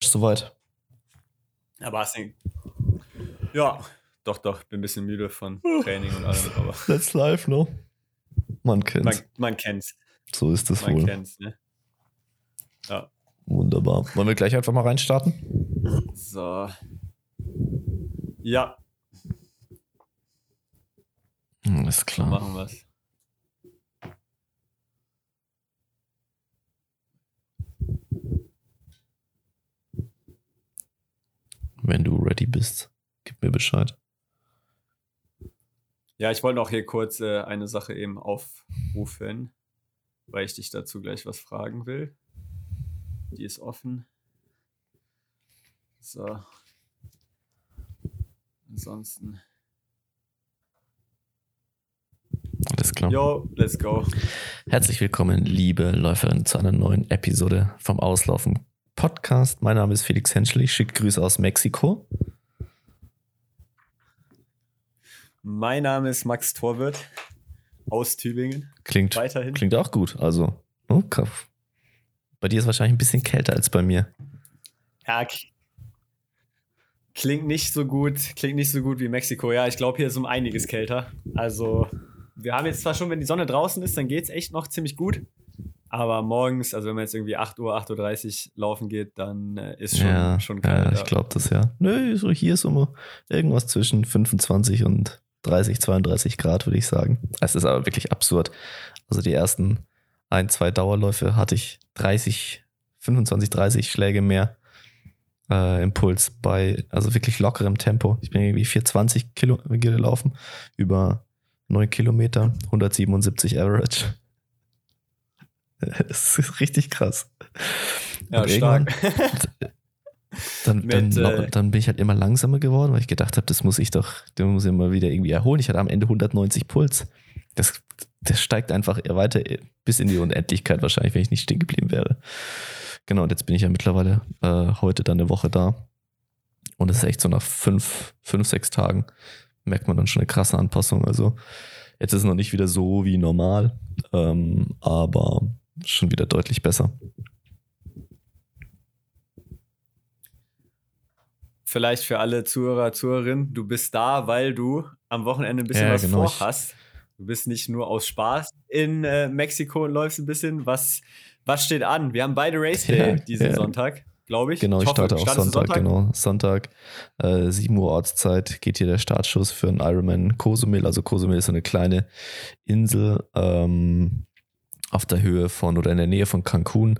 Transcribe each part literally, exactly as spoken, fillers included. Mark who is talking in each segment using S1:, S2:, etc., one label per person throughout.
S1: Fresh soweit.
S2: Aber hast du... Ja, doch, doch. Bin ein bisschen müde von Training und allem. Aber
S1: That's life, no? Man kennt's.
S2: Man, man kennt's.
S1: So ist es
S2: man
S1: wohl.
S2: Man kennt's, ne? Ja.
S1: Wunderbar. Wollen wir gleich einfach mal reinstarten?
S2: So. Ja.
S1: Hm, ist klar.
S2: So machen wir's.
S1: Wenn du ready bist, gib mir Bescheid.
S2: Ja, ich wollte noch hier kurz äh, eine Sache eben aufrufen, weil ich dich dazu gleich was fragen will. Die ist offen. So. Ansonsten.
S1: Alles klar.
S2: Yo, let's go.
S1: Herzlich willkommen, liebe Läuferinnen, zu einer neuen Episode vom Auslaufen Podcast. Mein Name ist Felix Henschel. Ich schicke Grüße aus Mexiko.
S2: Mein Name ist Max Torwirt aus Tübingen.
S1: Klingt,
S2: Weiterhin.
S1: klingt auch gut. Also, oh, bei dir ist wahrscheinlich ein bisschen kälter als bei mir.
S2: Ja, klingt nicht so gut, klingt nicht so gut wie Mexiko. Ja, ich glaube, hier ist um einiges kälter. Also, wir haben jetzt zwar schon, wenn die Sonne draußen ist, dann geht es echt noch ziemlich gut. Aber morgens, also wenn man jetzt irgendwie acht Uhr, acht Uhr dreißig laufen geht, dann äh, ist schon,
S1: ja,
S2: schon kalt.
S1: Ja, ich glaube das ja. Nö, so hier ist immer irgendwas zwischen fünfundzwanzig und dreißig, zweiunddreißig Grad, würde ich sagen. Es ist aber wirklich absurd. Also die ersten ein, zwei Dauerläufe hatte ich dreißig, fünfundzwanzig, dreißig Schläge mehr äh, Impuls bei, also wirklich lockerem Tempo. Ich bin irgendwie vierhundertzwanzig Kilo gelaufen, über neun Kilometer, hundertsiebenundsiebzig Average. Das ist richtig krass.
S2: Ja, stark.
S1: Dann,
S2: Mit,
S1: dann,
S2: äh,
S1: dann bin ich halt immer langsamer geworden, weil ich gedacht habe, das muss ich doch, das muss ich mal wieder irgendwie erholen. Ich hatte am Ende hundertneunzig Puls. Das, das steigt einfach weiter bis in die Unendlichkeit wahrscheinlich, wenn ich nicht stehen geblieben wäre. Genau, und jetzt bin ich ja mittlerweile äh, heute dann eine Woche da. Und es ist echt so nach fünf, fünf, sechs Tagen merkt man dann schon eine krasse Anpassung. Also jetzt ist es noch nicht wieder so wie normal, ähm, aber schon wieder deutlich besser.
S2: Vielleicht für alle Zuhörer, Zuhörerinnen, du bist da, weil du am Wochenende ein bisschen
S1: Ja,
S2: was
S1: genau.
S2: vorhast. Du bist nicht nur aus Spaß in äh, Mexiko und läufst ein bisschen. Was, was steht an? Wir haben beide Race Day
S1: Ja,
S2: diesen
S1: ja.
S2: Sonntag, glaube ich.
S1: Genau, ich,
S2: ich hoffe,
S1: starte auch
S2: startest du
S1: Sonntag, genau. Sonntag, äh, sieben Uhr Ortszeit geht hier der Startschuss für einen Ironman Cozumel. Also Cozumel ist so eine kleine Insel ähm, auf der Höhe von oder in der Nähe von Cancun.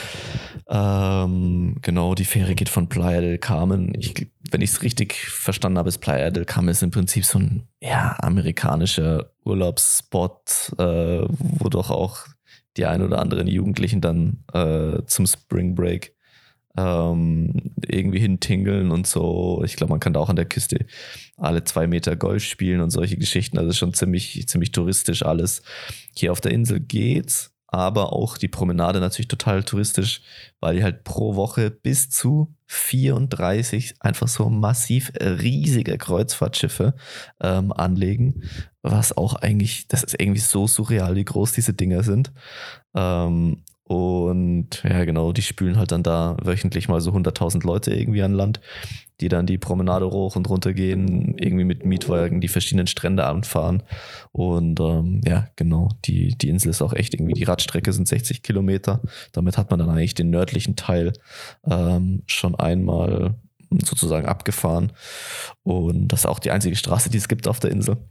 S1: Ähm, genau, die Fähre geht von Playa del Carmen. Ich, wenn ich es richtig verstanden habe, ist Playa del Carmen ist im Prinzip so ein ja, amerikanischer Urlaubsspot, äh, wo doch auch die ein oder anderen Jugendlichen dann äh, zum Spring Break ähm, irgendwie hintingeln und so. Ich glaube, man kann da auch an der Küste alle zwei Meter Golf spielen und solche Geschichten. Also schon ziemlich, ziemlich touristisch alles. Hier auf der Insel geht's, aber auch die Promenade natürlich total touristisch, weil die halt pro Woche bis zu vierunddreißig einfach so massiv riesige Kreuzfahrtschiffe ähm, anlegen, was auch eigentlich, das ist irgendwie so surreal, wie groß diese Dinger sind. Ähm, Und ja, genau, die spülen halt dann da wöchentlich mal so hunderttausend Leute irgendwie an Land, die dann die Promenade hoch und runter gehen, irgendwie mit Mietwagen die verschiedenen Strände anfahren. Und ähm, ja, genau, die, die Insel ist auch echt irgendwie, die Radstrecke sind sechzig Kilometer. Damit hat man dann eigentlich den nördlichen Teil ähm, schon einmal sozusagen abgefahren. Und das ist auch die einzige Straße, die es gibt auf der Insel.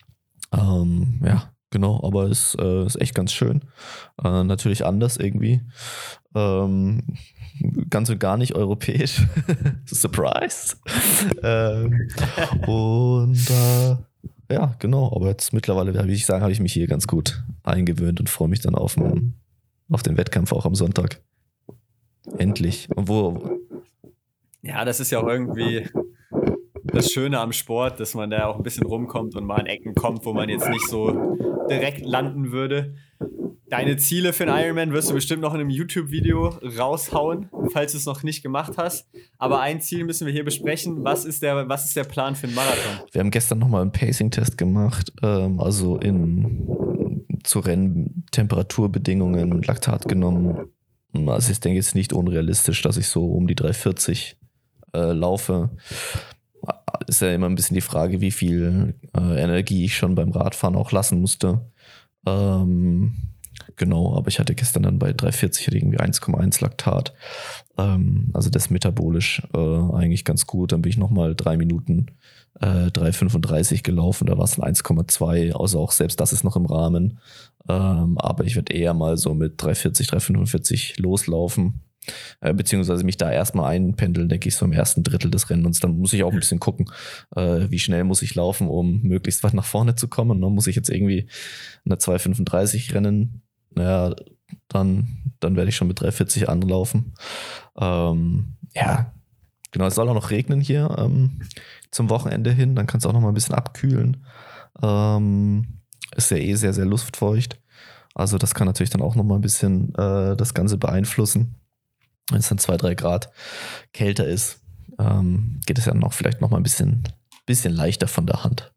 S1: Ähm, ja. Genau, aber es äh, ist echt ganz schön. Äh, natürlich anders irgendwie. Ähm, ganz und gar nicht europäisch. Surprise! ähm, und äh, ja, genau. Aber jetzt mittlerweile, wie ich sagen, habe ich mich hier ganz gut eingewöhnt und freue mich dann auf den, auf den Wettkampf auch am Sonntag. Endlich. Und wo?
S2: Ja, das ist ja auch irgendwie das Schöne am Sport, dass man da auch ein bisschen rumkommt und mal in Ecken kommt, wo man jetzt nicht so direkt landen würde. Deine Ziele für den Ironman wirst du bestimmt noch in einem YouTube-Video raushauen, falls du es noch nicht gemacht hast. Aber ein Ziel müssen wir hier besprechen. Was ist der, was ist der Plan für den Marathon?
S1: Wir haben gestern nochmal einen Pacing-Test gemacht, ähm, also in zu Rennen, Temperaturbedingungen, Laktat genommen, Also ich denke, es ist nicht unrealistisch, dass ich so um die drei vierzig äh, laufe. Ist ja immer ein bisschen die Frage, wie viel äh, Energie ich schon beim Radfahren auch lassen musste. Ähm, genau, aber ich hatte gestern dann bei drei vierzig irgendwie eins Komma eins Laktat. Ähm, also das metabolisch äh, eigentlich ganz gut. Dann bin ich nochmal drei Minuten äh, drei fünfunddreißig gelaufen. Da war es ein eins Komma zwei. Also auch selbst das ist noch im Rahmen. Ähm, aber ich werde eher mal so mit drei vierzig, drei fünfundvierzig loslaufen. Äh, beziehungsweise mich da erstmal einpendeln, denke ich, so im ersten Drittel des Rennens. Dann muss ich auch ein bisschen gucken, äh, wie schnell muss ich laufen, um möglichst weit nach vorne zu kommen. Dann muss ich jetzt irgendwie eine zwei fünfunddreißig rennen. Naja, dann, dann werde ich schon mit drei vierzig anlaufen. Ähm, ja, genau, es soll auch noch regnen hier ähm, zum Wochenende hin. Dann kann es auch noch mal ein bisschen abkühlen. Ähm, ist ja eh sehr, sehr luftfeucht. Also das kann natürlich dann auch noch mal ein bisschen äh, das Ganze beeinflussen. Wenn es dann zwei, drei Grad kälter ist, ähm, geht es ja noch vielleicht noch mal ein bisschen, bisschen leichter von der Hand.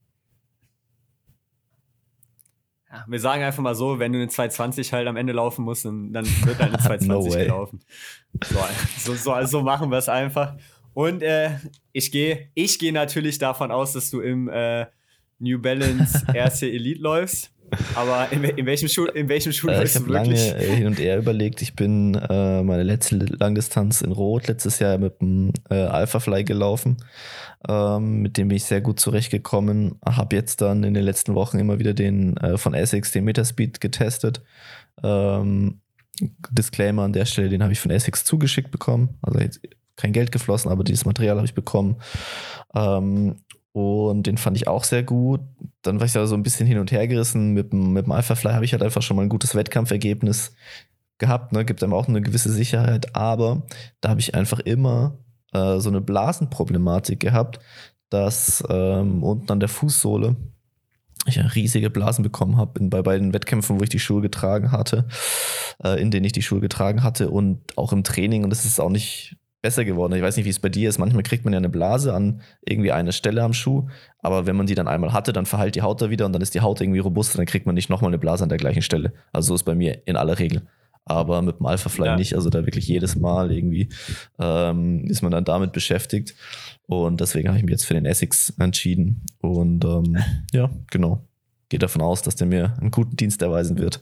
S2: Ja, wir sagen einfach mal so, wenn du eine zwei zwanzig halt am Ende laufen musst, dann, dann wird eine zwei zwanzig no gelaufen. So, so, so, also machen wir es einfach. Und äh, ich gehe ich geh natürlich davon aus, dass du im äh, New Balance R C Elite läufst. Aber in, in welchem Schuh, in welchem Schuh
S1: äh,
S2: läufst
S1: du wirklich? Ich habe lange hin und her überlegt. Ich bin äh, meine letzte Langdistanz in Rot letztes Jahr mit dem äh, Alphafly gelaufen. Ähm, mit dem bin ich sehr gut zurechtgekommen. Habe jetzt dann in den letzten Wochen immer wieder den äh, von Essex, den Metaspeed getestet. Ähm, Disclaimer an der Stelle, den habe ich von Essex zugeschickt bekommen. Also jetzt kein Geld geflossen, aber dieses Material habe ich bekommen. Ähm, Und den fand ich auch sehr gut. Dann war ich da so ein bisschen hin und her gerissen. Mit dem, mit dem Alphafly habe ich halt einfach schon mal ein gutes Wettkampfergebnis gehabt. Ne? Gibt einem auch eine gewisse Sicherheit. Aber da habe ich einfach immer äh, so eine Blasenproblematik gehabt, dass ähm, unten an der Fußsohle ich riesige Blasen bekommen habe bei beiden Wettkämpfen, wo ich die Schuhe getragen hatte, äh, in denen ich die Schuhe getragen hatte und auch im Training. Und das ist auch nicht besser geworden. Ich weiß nicht, wie es bei dir ist. Manchmal kriegt man ja eine Blase an irgendwie einer Stelle am Schuh, aber wenn man die dann einmal hatte, dann verheilt die Haut da wieder und dann ist die Haut irgendwie robust und dann kriegt man nicht nochmal eine Blase an der gleichen Stelle. Also so ist bei mir in aller Regel. Aber mit dem Alphafly ja. nicht. Also da wirklich jedes Mal irgendwie ähm, ist man dann damit beschäftigt. Und deswegen habe ich mich jetzt für den Essex entschieden. Und ähm, ja, genau. Gehe davon aus, dass der mir einen guten Dienst erweisen wird.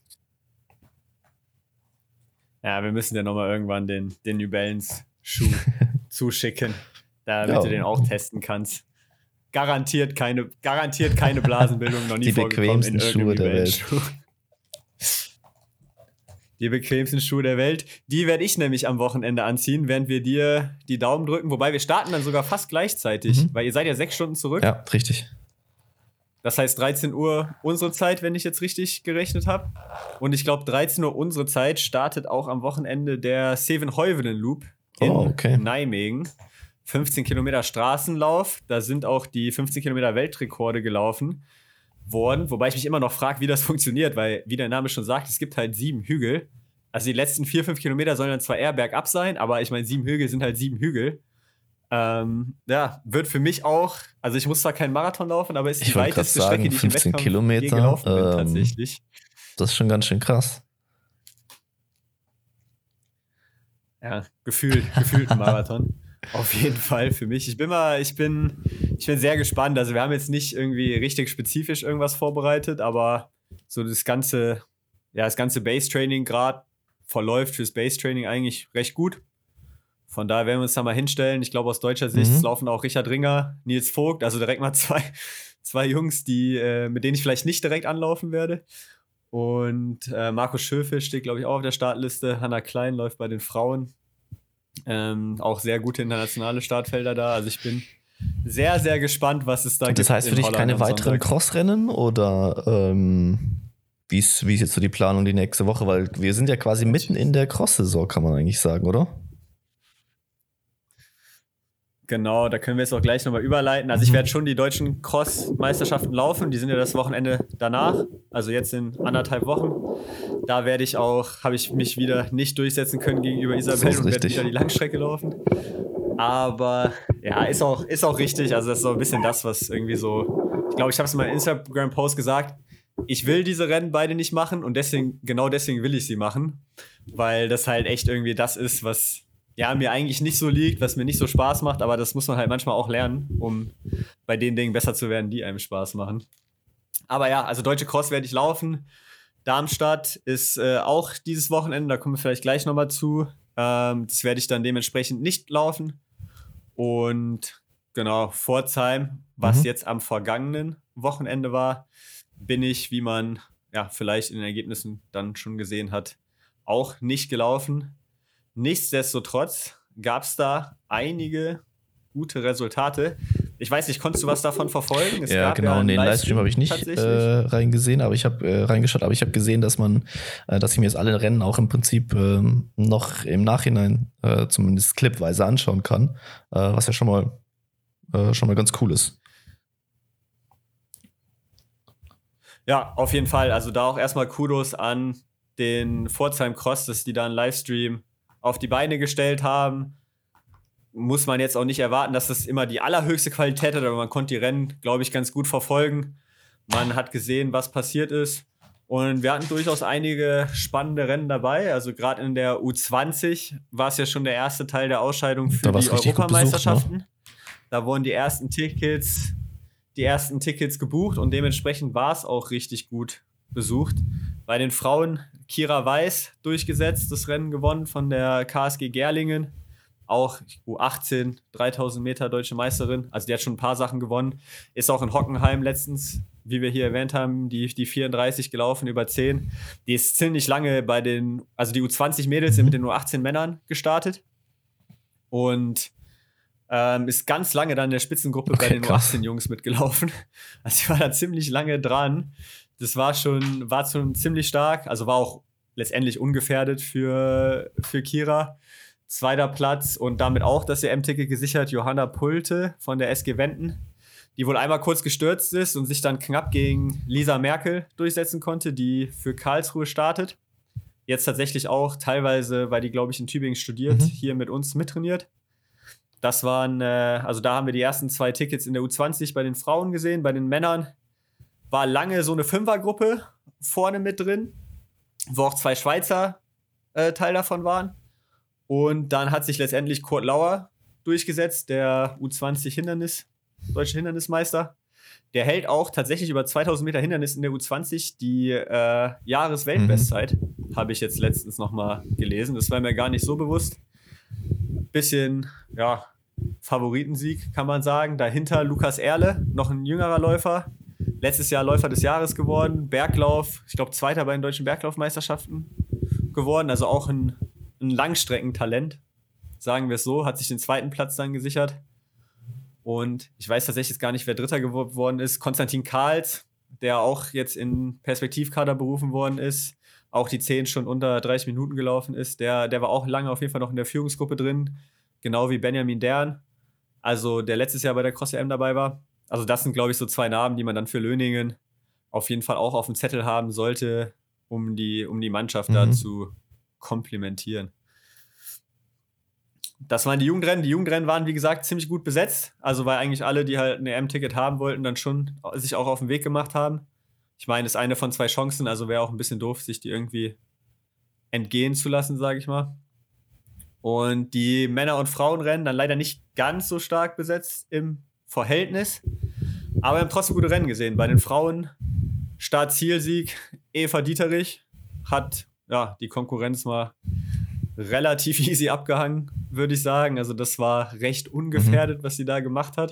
S2: Ja, wir müssen ja nochmal irgendwann den, den New Balance Schuh zuschicken, damit ja. du den auch testen kannst. Garantiert keine, garantiert keine Blasenbildung, noch nie
S1: Die
S2: vorgekommen
S1: bequemsten
S2: in
S1: Schuhe der Welt.
S2: Schuh. Die bequemsten Schuhe der Welt. Die werde ich nämlich am Wochenende anziehen, während wir dir die Daumen drücken. Wobei wir starten dann sogar fast gleichzeitig, mhm. weil ihr seid ja sechs Stunden zurück.
S1: Ja, richtig.
S2: Das heißt dreizehn Uhr unsere Zeit, wenn ich jetzt richtig gerechnet habe. Und ich glaube, dreizehn Uhr unsere Zeit startet auch am Wochenende der Sevenheuvel Loop in
S1: oh, okay.
S2: Nijmegen. fünfzehn Kilometer Straßenlauf. Da sind auch die fünfzehn Kilometer Weltrekorde gelaufen worden. Wobei ich mich immer noch frage, wie das funktioniert, weil, wie der Name schon sagt, es gibt halt sieben Hügel. Also die letzten vier, fünf Kilometer sollen dann zwar eher bergab sein, aber ich meine, sieben Hügel sind halt sieben Hügel. Ähm, ja, wird für mich auch, also ich muss zwar keinen Marathon laufen, aber ist die weiteste
S1: sagen,
S2: Strecke, die ich im
S1: fünfzehn
S2: Wettkampf
S1: Kilometer,
S2: je gelaufen bin,
S1: ähm,
S2: tatsächlich.
S1: Das ist schon ganz schön krass.
S2: Ja, gefühlt, gefühlt ein Marathon. Auf jeden Fall für mich. Ich bin mal, ich bin, ich bin sehr gespannt. Also wir haben jetzt nicht irgendwie richtig spezifisch irgendwas vorbereitet, aber so das ganze, ja, das ganze Base-Training gerade verläuft fürs Base-Training eigentlich recht gut. Von daher werden wir uns da mal hinstellen. Ich glaube, aus deutscher Sicht mhm. laufen auch Richard Ringer, Nils Vogt, also direkt mal zwei, zwei Jungs, die, äh, mit denen ich vielleicht nicht direkt anlaufen werde. Und äh, Markus Schöfel steht, glaube ich, auch auf der Startliste. Hannah Klein läuft bei den Frauen. Ähm, auch sehr gute internationale Startfelder da. Also ich bin sehr, sehr gespannt, was es da
S1: das gibt. Das heißt für dich Holland keine weiteren Crossrennen oder ähm, wie ist wie ist jetzt so die Planung die nächste Woche? Weil wir sind ja quasi mitten in der Cross-Saison, kann man eigentlich sagen, oder?
S2: Genau, da können wir jetzt auch gleich nochmal überleiten. Also ich werde schon die deutschen Cross-Meisterschaften laufen. Die sind ja das Wochenende danach, also jetzt in anderthalb Wochen. Da werde ich auch, habe ich mich wieder nicht durchsetzen können gegenüber Isabel und werde wieder die Langstrecke laufen. Aber ja, ist auch, ist auch richtig. Also das ist so ein bisschen das, was irgendwie so, ich glaube, ich habe es in meinem Instagram-Post gesagt, ich will diese Rennen beide nicht machen und deswegen, genau deswegen will ich sie machen, weil das halt echt irgendwie das ist, was ja mir eigentlich nicht so liegt, was mir nicht so Spaß macht, aber das muss man halt manchmal auch lernen, um bei den Dingen besser zu werden, die einem Spaß machen. Aber ja, also Deutsche Cross werde ich laufen. Darmstadt ist äh, auch dieses Wochenende, da kommen wir vielleicht gleich nochmal zu. Ähm, das werde ich dann dementsprechend nicht laufen. Und genau, Pforzheim, was mhm. jetzt am vergangenen Wochenende war, bin ich, wie man ja vielleicht in den Ergebnissen dann schon gesehen hat, auch nicht gelaufen. Nichtsdestotrotz gab es da einige gute Resultate. Ich weiß nicht, konntest du was davon verfolgen? Es
S1: ja,
S2: gab
S1: genau,
S2: ja
S1: nee, den Livestream habe ich nicht äh, reingesehen, aber ich habe äh, reingeschaut, aber ich habe gesehen, dass man, äh, dass ich mir jetzt alle Rennen auch im Prinzip äh, noch im Nachhinein äh, zumindest clipweise anschauen kann, äh, was ja schon mal äh, schon mal ganz cool ist.
S2: Ja, auf jeden Fall. Also da auch erstmal Kudos an den Pforzheim Cross, dass die da einen Livestream auf die Beine gestellt haben. Muss man jetzt auch nicht erwarten, dass das immer die allerhöchste Qualität hat, aber man konnte die Rennen, glaube ich, ganz gut verfolgen. Man hat gesehen, was passiert ist. Und wir hatten durchaus einige spannende Rennen dabei. Also gerade in der U zwanzig war es ja schon der erste Teil der Ausscheidung für die Europameisterschaften. Besucht, ne? Da wurden die ersten Tickets, die ersten Tickets gebucht und dementsprechend war es auch richtig gut besucht. Bei den Frauen Kira Weiß durchgesetzt, das Rennen gewonnen von der K S G Gerlingen. Auch U achtzehn, dreitausend Meter deutsche Meisterin. Also die hat schon ein paar Sachen gewonnen. Ist auch in Hockenheim letztens, wie wir hier erwähnt haben, die, die vierunddreißig gelaufen, über zehn. Die ist ziemlich lange bei den, also die U zwanzig Mädels sind mit den U achtzehn Männern gestartet. Und ähm, ist ganz lange dann in der Spitzengruppe okay, bei den krass. U achtzehn Jungs mitgelaufen. Also ich war da ziemlich lange dran. Das war schon, war schon ziemlich stark. Also war auch letztendlich ungefährdet für, für Kira. Zweiter Platz und damit auch das E M-Ticket gesichert, Johanna Pulte von der S G Wenden, die wohl einmal kurz gestürzt ist und sich dann knapp gegen Lisa Merkel durchsetzen konnte, die für Karlsruhe startet. Jetzt tatsächlich auch teilweise, weil die, glaube ich, in Tübingen studiert, mhm. hier mit uns mittrainiert. Das waren, äh, also da haben wir die ersten zwei Tickets in der U zwanzig bei den Frauen gesehen. Bei den Männern war lange so eine Fünfergruppe vorne mit drin, wo auch zwei Schweizer äh, Teil davon waren. Und dann hat sich letztendlich Kurt Lauer durchgesetzt, der U zwanzig Hindernis, deutsche Hindernismeister. Der hält auch tatsächlich über zweitausend Meter Hindernis in der U zwanzig die äh, Jahresweltbestzeit. Mhm. Habe ich jetzt letztens nochmal gelesen. Das war mir gar nicht so bewusst. Bisschen, ja, Favoritensieg, kann man sagen. Dahinter Lukas Erle, noch ein jüngerer Läufer. Letztes Jahr Läufer des Jahres geworden. Berglauf, ich glaube, Zweiter bei den deutschen Berglaufmeisterschaften geworden. Also auch ein ein Langstreckentalent, sagen wir es so, hat sich den zweiten Platz dann gesichert. Und ich weiß tatsächlich jetzt gar nicht, wer Dritter geworden ist. Konstantin Karls, der auch jetzt in Perspektivkader berufen worden ist, auch die zehn schon unter dreißig Minuten gelaufen ist. Der, der war auch lange auf jeden Fall noch in der Führungsgruppe drin, genau wie Benjamin Dern, also der letztes Jahr bei der Cross-E M dabei war. Also das sind, glaube ich, so zwei Namen, die man dann für Löningen auf jeden Fall auch auf dem Zettel haben sollte, um die, um die Mannschaft mhm. da zu komplementieren. Das waren die Jugendrennen. Die Jugendrennen waren, wie gesagt, ziemlich gut besetzt. Also weil eigentlich alle, die halt ein E M-Ticket haben wollten, dann schon sich auch auf den Weg gemacht haben. Ich meine, das ist eine von zwei Chancen, also wäre auch ein bisschen doof, sich die irgendwie entgehen zu lassen, sage ich mal. Und die Männer- und Frauenrennen dann leider nicht ganz so stark besetzt im Verhältnis. Aber wir haben trotzdem gute Rennen gesehen. Bei den Frauen Start-Zielsieg Eva Dieterich hat ja, die Konkurrenz mal relativ easy abgehangen, würde ich sagen. Also das war recht ungefährdet, mhm. was sie da gemacht hat.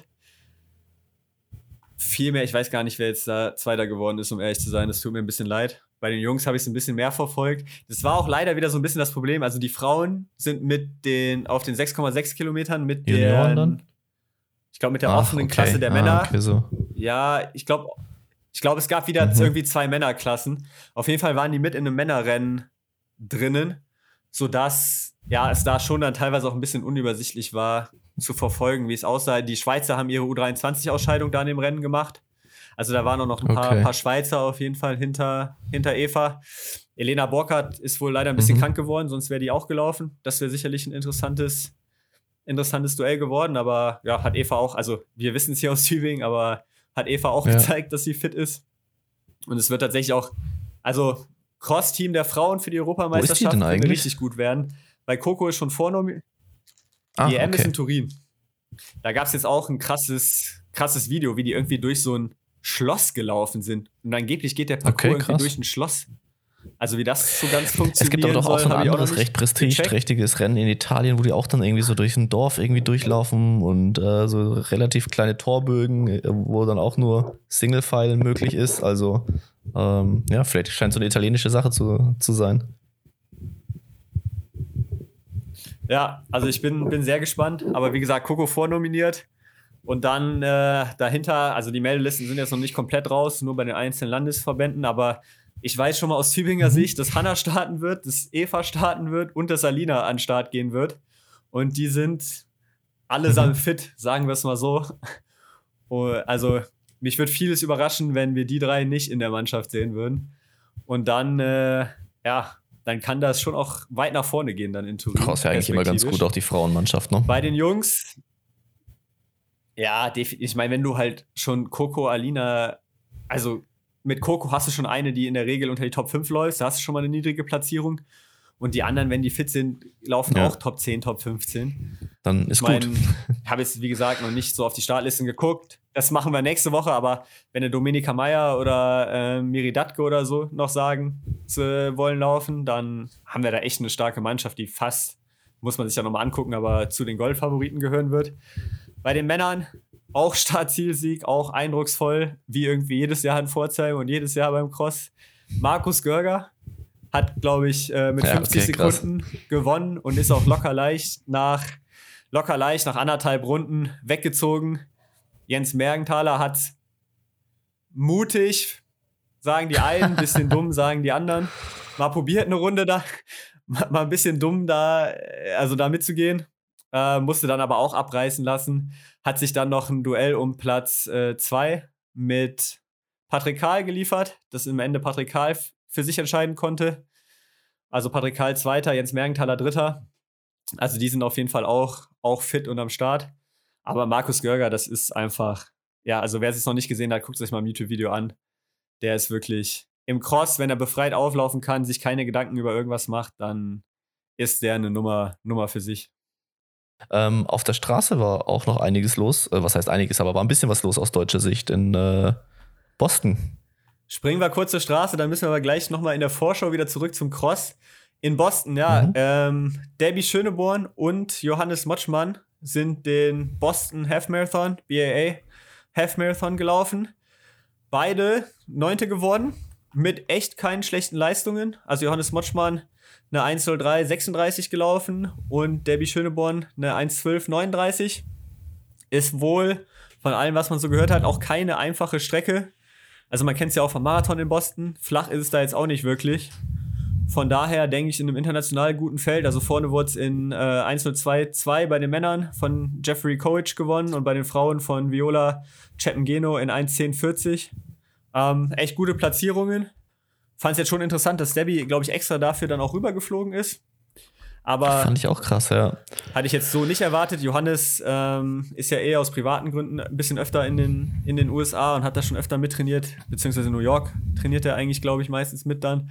S2: Viel mehr, ich weiß gar nicht, wer jetzt da Zweiter geworden ist, um ehrlich zu sein. Das tut mir ein bisschen leid. Bei den Jungs habe ich es ein bisschen mehr verfolgt. Das war auch leider wieder so ein bisschen das Problem. Also die Frauen sind mit den auf den sechs Komma sechs Kilometern mit der, ich glaube mit der Ach, offenen okay. Klasse der ah, Männer. Okay, so. Ja, ich glaube Ich glaube, es gab wieder mhm. irgendwie zwei Männerklassen. Auf jeden Fall waren die mit in einem Männerrennen drinnen, sodass ja, es da schon dann teilweise auch ein bisschen unübersichtlich war zu verfolgen, wie es aussah. Die Schweizer haben ihre U dreiundzwanzig-Ausscheidung da in dem Rennen gemacht. Also da waren auch noch ein paar, okay. paar Schweizer auf jeden Fall hinter, hinter Eva. Elena Borkert ist wohl leider ein bisschen mhm. krank geworden, sonst wäre die auch gelaufen. Das wäre sicherlich ein interessantes, interessantes Duell geworden. Aber ja, hat Eva auch, also wir wissen es hier aus Tübingen, aber hat Eva auch ja. gezeigt, dass sie fit ist. Und es wird tatsächlich auch, also Cross-Team der Frauen für die Europameisterschaft wird richtig gut werden. Bei Coco ist schon vornominiert.
S1: Ah,
S2: die E M
S1: okay.
S2: ist in Turin. Da gab es jetzt auch ein krasses, krasses Video, wie die irgendwie durch so ein Schloss gelaufen sind. Und angeblich geht der Parcours
S1: Okay,
S2: irgendwie
S1: krass.
S2: durch ein Schloss. Also wie das so ganz funktioniert.
S1: Es gibt aber doch auch so ein
S2: soll, hab ich
S1: anderes,
S2: noch
S1: recht
S2: nicht
S1: prestigeträchtiges Rennen in Italien, wo die auch dann irgendwie so durch ein Dorf irgendwie durchlaufen und äh, so relativ kleine Torbögen, äh, wo dann auch nur Single-File möglich ist. Also ähm, ja, vielleicht scheint so eine italienische Sache zu, zu sein.
S2: Ja, also ich bin, bin sehr gespannt. Aber wie gesagt, Coco vornominiert. Und dann äh, dahinter, also die Meldelisten sind jetzt noch nicht komplett raus, nur bei den einzelnen Landesverbänden. Aber ich weiß schon mal aus Tübinger Sicht, dass Hanna starten wird, dass Eva starten wird und dass Alina an den Start gehen wird. Und die sind allesamt
S1: Mhm.
S2: fit, sagen wir es mal so. Also mich würde vieles überraschen, wenn wir die drei nicht in der Mannschaft sehen würden. Und dann, äh, ja, dann kann das schon auch weit nach vorne gehen dann in Turin.
S1: Krass, ja eigentlich immer ganz gut, auch die Frauenmannschaft, ne?
S2: Bei den Jungs, ja, ich meine, wenn du halt schon Coco, Alina, also mit Coco hast du schon eine, die in der Regel unter die Top fünf läuft, da hast du schon mal eine niedrige Platzierung. Und die anderen, wenn die fit sind, laufen
S1: Ja.
S2: auch Top zehn, Top fünfzehn.
S1: Dann ist
S2: Ich mein,
S1: gut.
S2: Ich habe jetzt, wie gesagt, noch nicht so auf die Startlisten geguckt. Das machen wir nächste Woche, aber wenn eine Dominika Meier oder äh, Miri Datke oder so noch sagen, sie wollen laufen, dann haben wir da echt eine starke Mannschaft, die fast, muss man sich ja nochmal angucken, aber zu den Goldfavoriten gehören wird. Bei den Männern auch Startzielsieg, auch eindrucksvoll, wie irgendwie jedes Jahr in Pforzheim und jedes Jahr beim Cross. Markus Görger hat, glaube ich, äh, mit
S1: Ja,
S2: fünfzig
S1: okay, krass.
S2: Sekunden gewonnen und ist auch locker leicht nach locker leicht nach anderthalb Runden weggezogen. Jens Mergenthaler hat mutig, sagen die einen, bisschen dumm, sagen die anderen, mal probiert eine Runde da, mal ein bisschen dumm da, also da mitzugehen. Äh, musste dann aber auch abreißen lassen. Hat sich dann noch ein Duell um Platz zwei äh, mit Patrick Kahl geliefert, das im Ende Patrick Kahl f- für sich entscheiden konnte. Also Patrick Kahl Zweiter, Jens Mergenthaler Dritter. Also die sind auf jeden Fall auch, auch fit und am Start. Aber Markus Görger, das ist einfach, ja, also wer es noch nicht gesehen hat, guckt sich mal ein YouTube-Video an. Der ist wirklich im Cross, wenn er befreit auflaufen kann, sich keine Gedanken über irgendwas macht, dann ist der eine Nummer, Nummer für sich.
S1: Ähm, auf der Straße war auch noch einiges los. Äh, was heißt einiges, aber war ein bisschen was los aus deutscher Sicht in äh, Boston.
S2: Springen wir kurz zur Straße, dann müssen wir aber gleich nochmal in der Vorschau wieder zurück zum Cross. In Boston, ja,
S1: Mhm.
S2: ähm, Debbie Schöneborn und Johannes Motschmann sind den Boston Half Marathon, B A A Half Marathon gelaufen. Beide Neunte geworden, mit echt keinen schlechten Leistungen. Also Johannes Motschmann eine eins null drei sechsunddreißig gelaufen und Debbie Schöneborn eine eins zwölf neununddreißig. Ist wohl von allem, was man so gehört hat, auch keine einfache Strecke. Also man kennt es ja auch vom Marathon in Boston. Flach ist es da jetzt auch nicht wirklich. Von daher denke ich in einem international guten Feld. Also vorne wurde es in äh, eins null zwei zwei bei den Männern von Jeffrey Coach gewonnen und bei den Frauen von Viola Cepengeno in eins zehn vierzig. Ähm, echt gute Platzierungen. Fand es jetzt schon interessant, dass Debbie, glaube ich, extra dafür dann auch rübergeflogen ist. Aber
S1: Fand ich auch krass, ja.
S2: hatte ich jetzt so nicht erwartet. Johannes ähm, ist ja eher aus privaten Gründen ein bisschen öfter in den, in den U S A und hat da schon öfter mittrainiert, beziehungsweise in New York trainiert er eigentlich, glaube ich, meistens mit dann.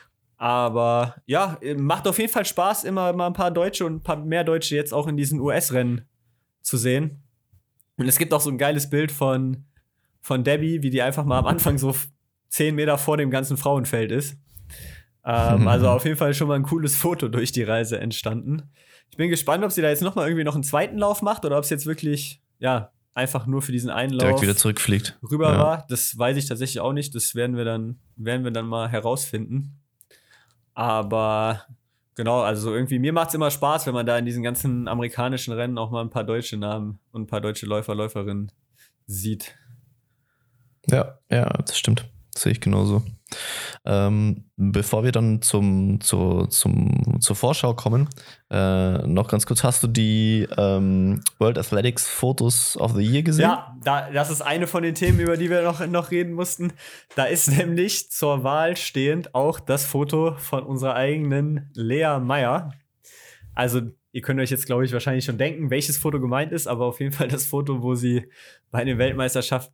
S2: Aber ja, macht auf jeden Fall Spaß, immer mal ein paar Deutsche und ein paar mehr Deutsche jetzt auch in diesen U S-Rennen zu sehen. Und es gibt auch so ein geiles Bild von, von Debbie, wie die einfach mal am Anfang so zehn Meter vor dem ganzen Frauenfeld ist. Ähm, also auf jeden Fall schon mal ein cooles Foto durch die Reise entstanden. Ich bin gespannt, ob sie da jetzt noch mal irgendwie noch einen zweiten Lauf macht oder ob es jetzt wirklich, ja, einfach nur für diesen einen Lauf
S1: Direkt wieder zurückfliegt.
S2: rüber
S1: Ja.
S2: war. Das weiß ich tatsächlich auch nicht. Das werden wir dann, werden wir dann mal herausfinden. Aber genau, also irgendwie, mir macht es immer Spaß, wenn man da in diesen ganzen amerikanischen Rennen auch mal ein paar deutsche Namen und ein paar deutsche Läufer, Läuferinnen sieht.
S1: Ja, ja, das stimmt. Das sehe ich genauso. Ähm, bevor wir dann zum, zu, zum, zur Vorschau kommen, äh, noch ganz kurz, hast du die ähm, World Athletics Photos of the Year gesehen?
S2: Ja, da, das ist eine von den Themen, über die wir noch, noch reden mussten. Da ist nämlich zur Wahl stehend auch das Foto von unserer eigenen Lea Meyer. Also ihr könnt euch jetzt, glaube ich, wahrscheinlich schon denken, welches Foto gemeint ist, aber auf jeden Fall das Foto, wo sie bei den Weltmeisterschaften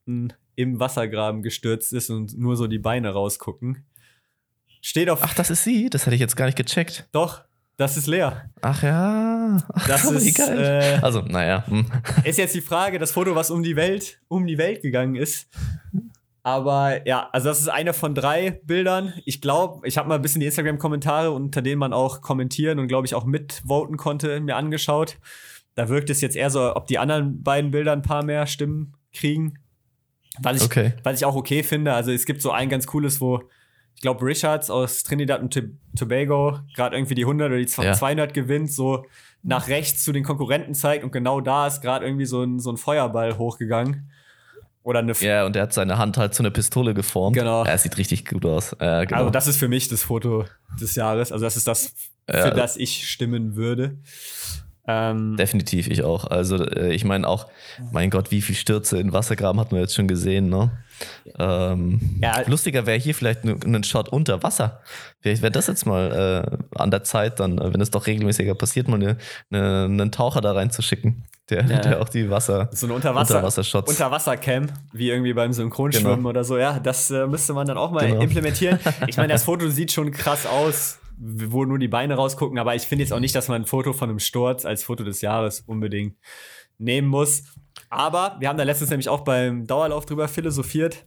S2: im Wassergraben gestürzt ist und nur so die Beine rausgucken. Steht auf.
S1: Ach, das ist sie? Das hätte ich jetzt gar nicht gecheckt.
S2: Doch, das ist Lea.
S1: Ach ja. Ach,
S2: das ist,
S1: geil.
S2: Äh,
S1: also, naja. Hm.
S2: Ist jetzt die Frage, das Foto, was um die Welt, um die Welt gegangen ist. Aber ja, also das ist eine von drei Bildern. Ich glaube, ich habe mal ein bisschen die Instagram-Kommentare, unter denen man auch kommentieren und, glaube ich, auch mitvoten konnte, mir angeschaut. Da wirkt es jetzt eher so, ob die anderen beiden Bilder ein paar mehr Stimmen kriegen. Was ich,
S1: okay.
S2: was ich auch okay finde. Also es gibt so ein ganz cooles, wo ich glaube, Richards aus Trinidad und Tobago gerade irgendwie die hundert oder die zweihundert ja. gewinnt, so nach rechts zu den Konkurrenten zeigt und genau da ist gerade irgendwie so ein, so ein Feuerball hochgegangen. Oder eine F-
S1: ja, und er hat seine Hand halt zu einer Pistole geformt.
S2: Genau.
S1: Ja, sieht richtig gut aus. Äh, genau.
S2: Also das ist für mich das Foto des Jahres. Also das ist das, für
S1: ja.
S2: das ich stimmen würde. Ähm,
S1: Definitiv, ich auch. Also äh, ich meine auch, mein Gott, wie viel Stürze in Wassergraben hat man jetzt schon gesehen, ne? Ähm,
S2: ja.
S1: Lustiger wäre hier vielleicht ein Shot unter Wasser. Vielleicht wäre das jetzt mal äh, an der Zeit dann, wenn es doch regelmäßiger passiert, mal eine, eine, einen Taucher da reinzuschicken, der,
S2: ja.
S1: der auch die Wasser,
S2: so eine Unterwasser,
S1: Unterwassershots.
S2: Unterwassercam, wie irgendwie beim Synchronschwimmen genau. oder so. Ja, das äh, müsste man dann auch mal genau. implementieren. Ich meine, das Foto sieht schon krass aus, wo nur die Beine rausgucken, aber ich finde jetzt auch nicht, dass man ein Foto von einem Sturz als Foto des Jahres unbedingt nehmen muss. Aber wir haben da letztens nämlich auch beim Dauerlauf drüber philosophiert.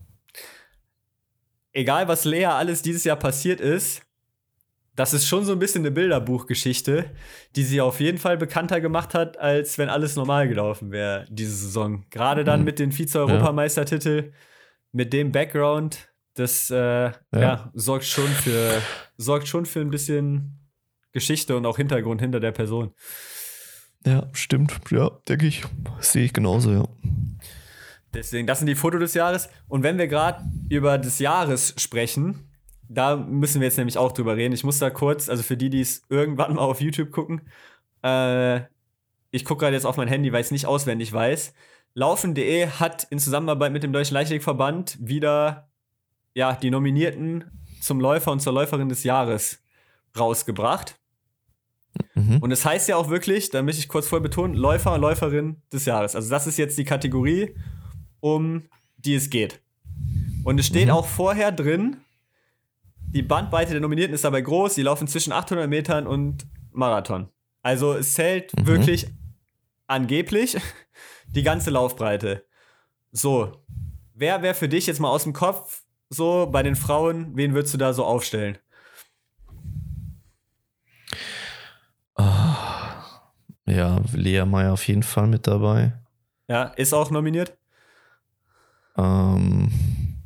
S2: Egal, was Lea alles dieses Jahr passiert ist, das ist schon so ein bisschen eine Bilderbuchgeschichte, die sie auf jeden Fall bekannter gemacht hat, als wenn alles normal gelaufen wäre diese Saison. Gerade dann mhm. mit den Vize-Europameistertitel, mit dem Background, das äh, ja. Ja, sorgt schon für sorgt schon für ein bisschen Geschichte und auch Hintergrund hinter der Person.
S1: Ja, stimmt. Ja, denke ich. Sehe ich genauso, ja.
S2: Deswegen, das sind die Fotos des Jahres. Und wenn wir gerade über des Jahres sprechen, da müssen wir jetzt nämlich auch drüber reden. Ich muss da kurz, also für die, die es irgendwann mal auf YouTube gucken, äh, ich gucke gerade jetzt auf mein Handy, weil ich es nicht auswendig weiß. Laufen punkt de hat in Zusammenarbeit mit dem Deutschen Leichtathletikverband wieder ja, die Nominierten zum Läufer und zur Läuferin des Jahres rausgebracht. Mhm. Und es das heißt ja auch wirklich, da möchte ich kurz vorher betonen, Läufer und Läuferin des Jahres. Also das ist jetzt die Kategorie, um die es geht. Und es steht mhm. auch vorher drin, die Bandbreite der Nominierten ist dabei groß, die laufen zwischen achthundert Metern und Marathon. Also es zählt mhm. wirklich angeblich die ganze Laufbreite. So, wer wäre für dich jetzt mal aus dem Kopf so bei den Frauen, wen würdest du da so aufstellen?
S1: Oh, ja, Lea Meyer auf jeden Fall mit dabei.
S2: Ja, ist auch nominiert?
S1: Ähm,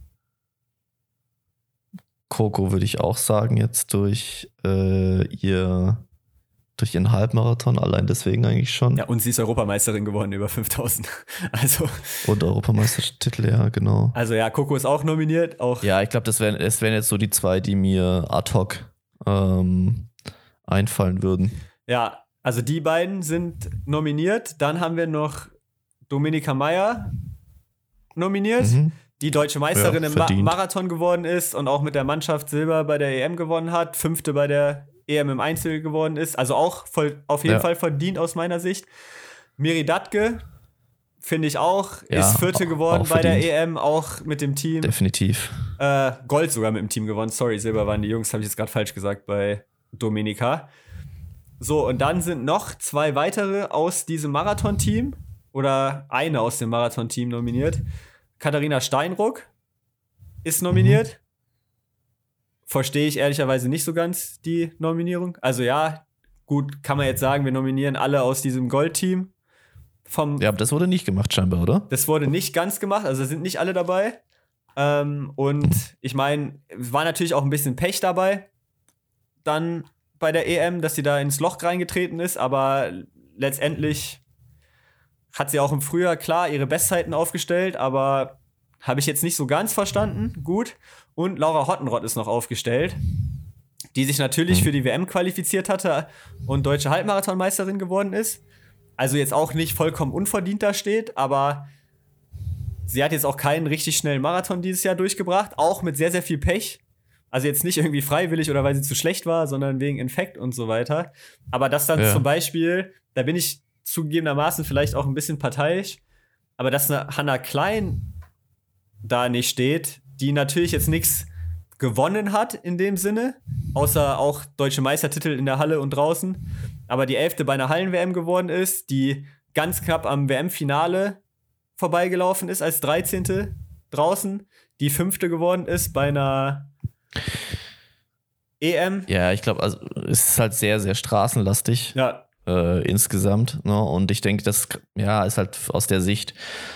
S1: Coco würde ich auch sagen, jetzt durch äh, ihr durch ihren Halbmarathon, allein deswegen eigentlich schon.
S2: Ja, und sie ist Europameisterin geworden über fünftausend. Also.
S1: Und Europameistertitel, ja, genau.
S2: Also ja, Coco ist auch nominiert. Auch
S1: ja, ich glaube, das wären das wären jetzt so die zwei, die mir ad hoc ähm, einfallen würden.
S2: Ja, also die beiden sind nominiert. Dann haben wir noch Dominika Meyer nominiert, mhm. die deutsche Meisterin ja, im Ma- Marathon geworden ist und auch mit der Mannschaft Silber bei der E M gewonnen hat, fünfte bei der E M im Einzel geworden ist. Also auch voll, auf jeden ja. Fall verdient aus meiner Sicht. Miri Datke, finde ich auch, ja, ist vierte geworden bei verdient. Der E M, auch mit dem Team.
S1: Definitiv.
S2: Äh, Gold sogar mit dem Team gewonnen. Sorry, Silber waren die Jungs, habe ich jetzt gerade falsch gesagt bei Dominika. So, und dann sind noch zwei weitere aus diesem Marathon-Team oder eine aus dem Marathon-Team nominiert. Katharina Steinruck ist nominiert. Mhm. Verstehe ich ehrlicherweise nicht so ganz die Nominierung. Also ja, gut, kann man jetzt sagen, wir nominieren alle aus diesem Gold-Team. Vom
S1: ja, aber das wurde nicht gemacht scheinbar, oder?
S2: Das wurde nicht ganz gemacht, also sind nicht alle dabei. Ähm, und ich meine, es war natürlich auch ein bisschen Pech dabei, dann bei der E M, dass sie da ins Loch reingetreten ist, aber letztendlich hat sie auch im Frühjahr klar ihre Bestzeiten aufgestellt, aber habe ich jetzt nicht so ganz verstanden. Gut. Und Laura Hottenrott ist noch aufgestellt, die sich natürlich für die W M qualifiziert hatte und deutsche Halbmarathonmeisterin geworden ist. Also jetzt auch nicht vollkommen unverdient da steht, aber sie hat jetzt auch keinen richtig schnellen Marathon dieses Jahr durchgebracht, auch mit sehr, sehr viel Pech. Also jetzt nicht irgendwie freiwillig oder weil sie zu schlecht war, sondern wegen Infekt und so weiter. Aber das dann ja. zum Beispiel, da bin ich zugegebenermaßen vielleicht auch ein bisschen parteiisch, aber dass eine Hannah Klein da nicht steht, die natürlich jetzt nichts gewonnen hat in dem Sinne, außer auch deutsche Meistertitel in der Halle und draußen, aber die elfte bei einer Hallen-W M geworden ist, die ganz knapp am W M-Finale vorbeigelaufen ist als dreizehnte draußen, die fünfte geworden ist bei einer E M.
S1: Ja, ich glaube, also es ist halt sehr, sehr straßenlastig.
S2: Ja.
S1: Äh, insgesamt. Ne? Und ich denke, das ja, ist halt aus der Sicht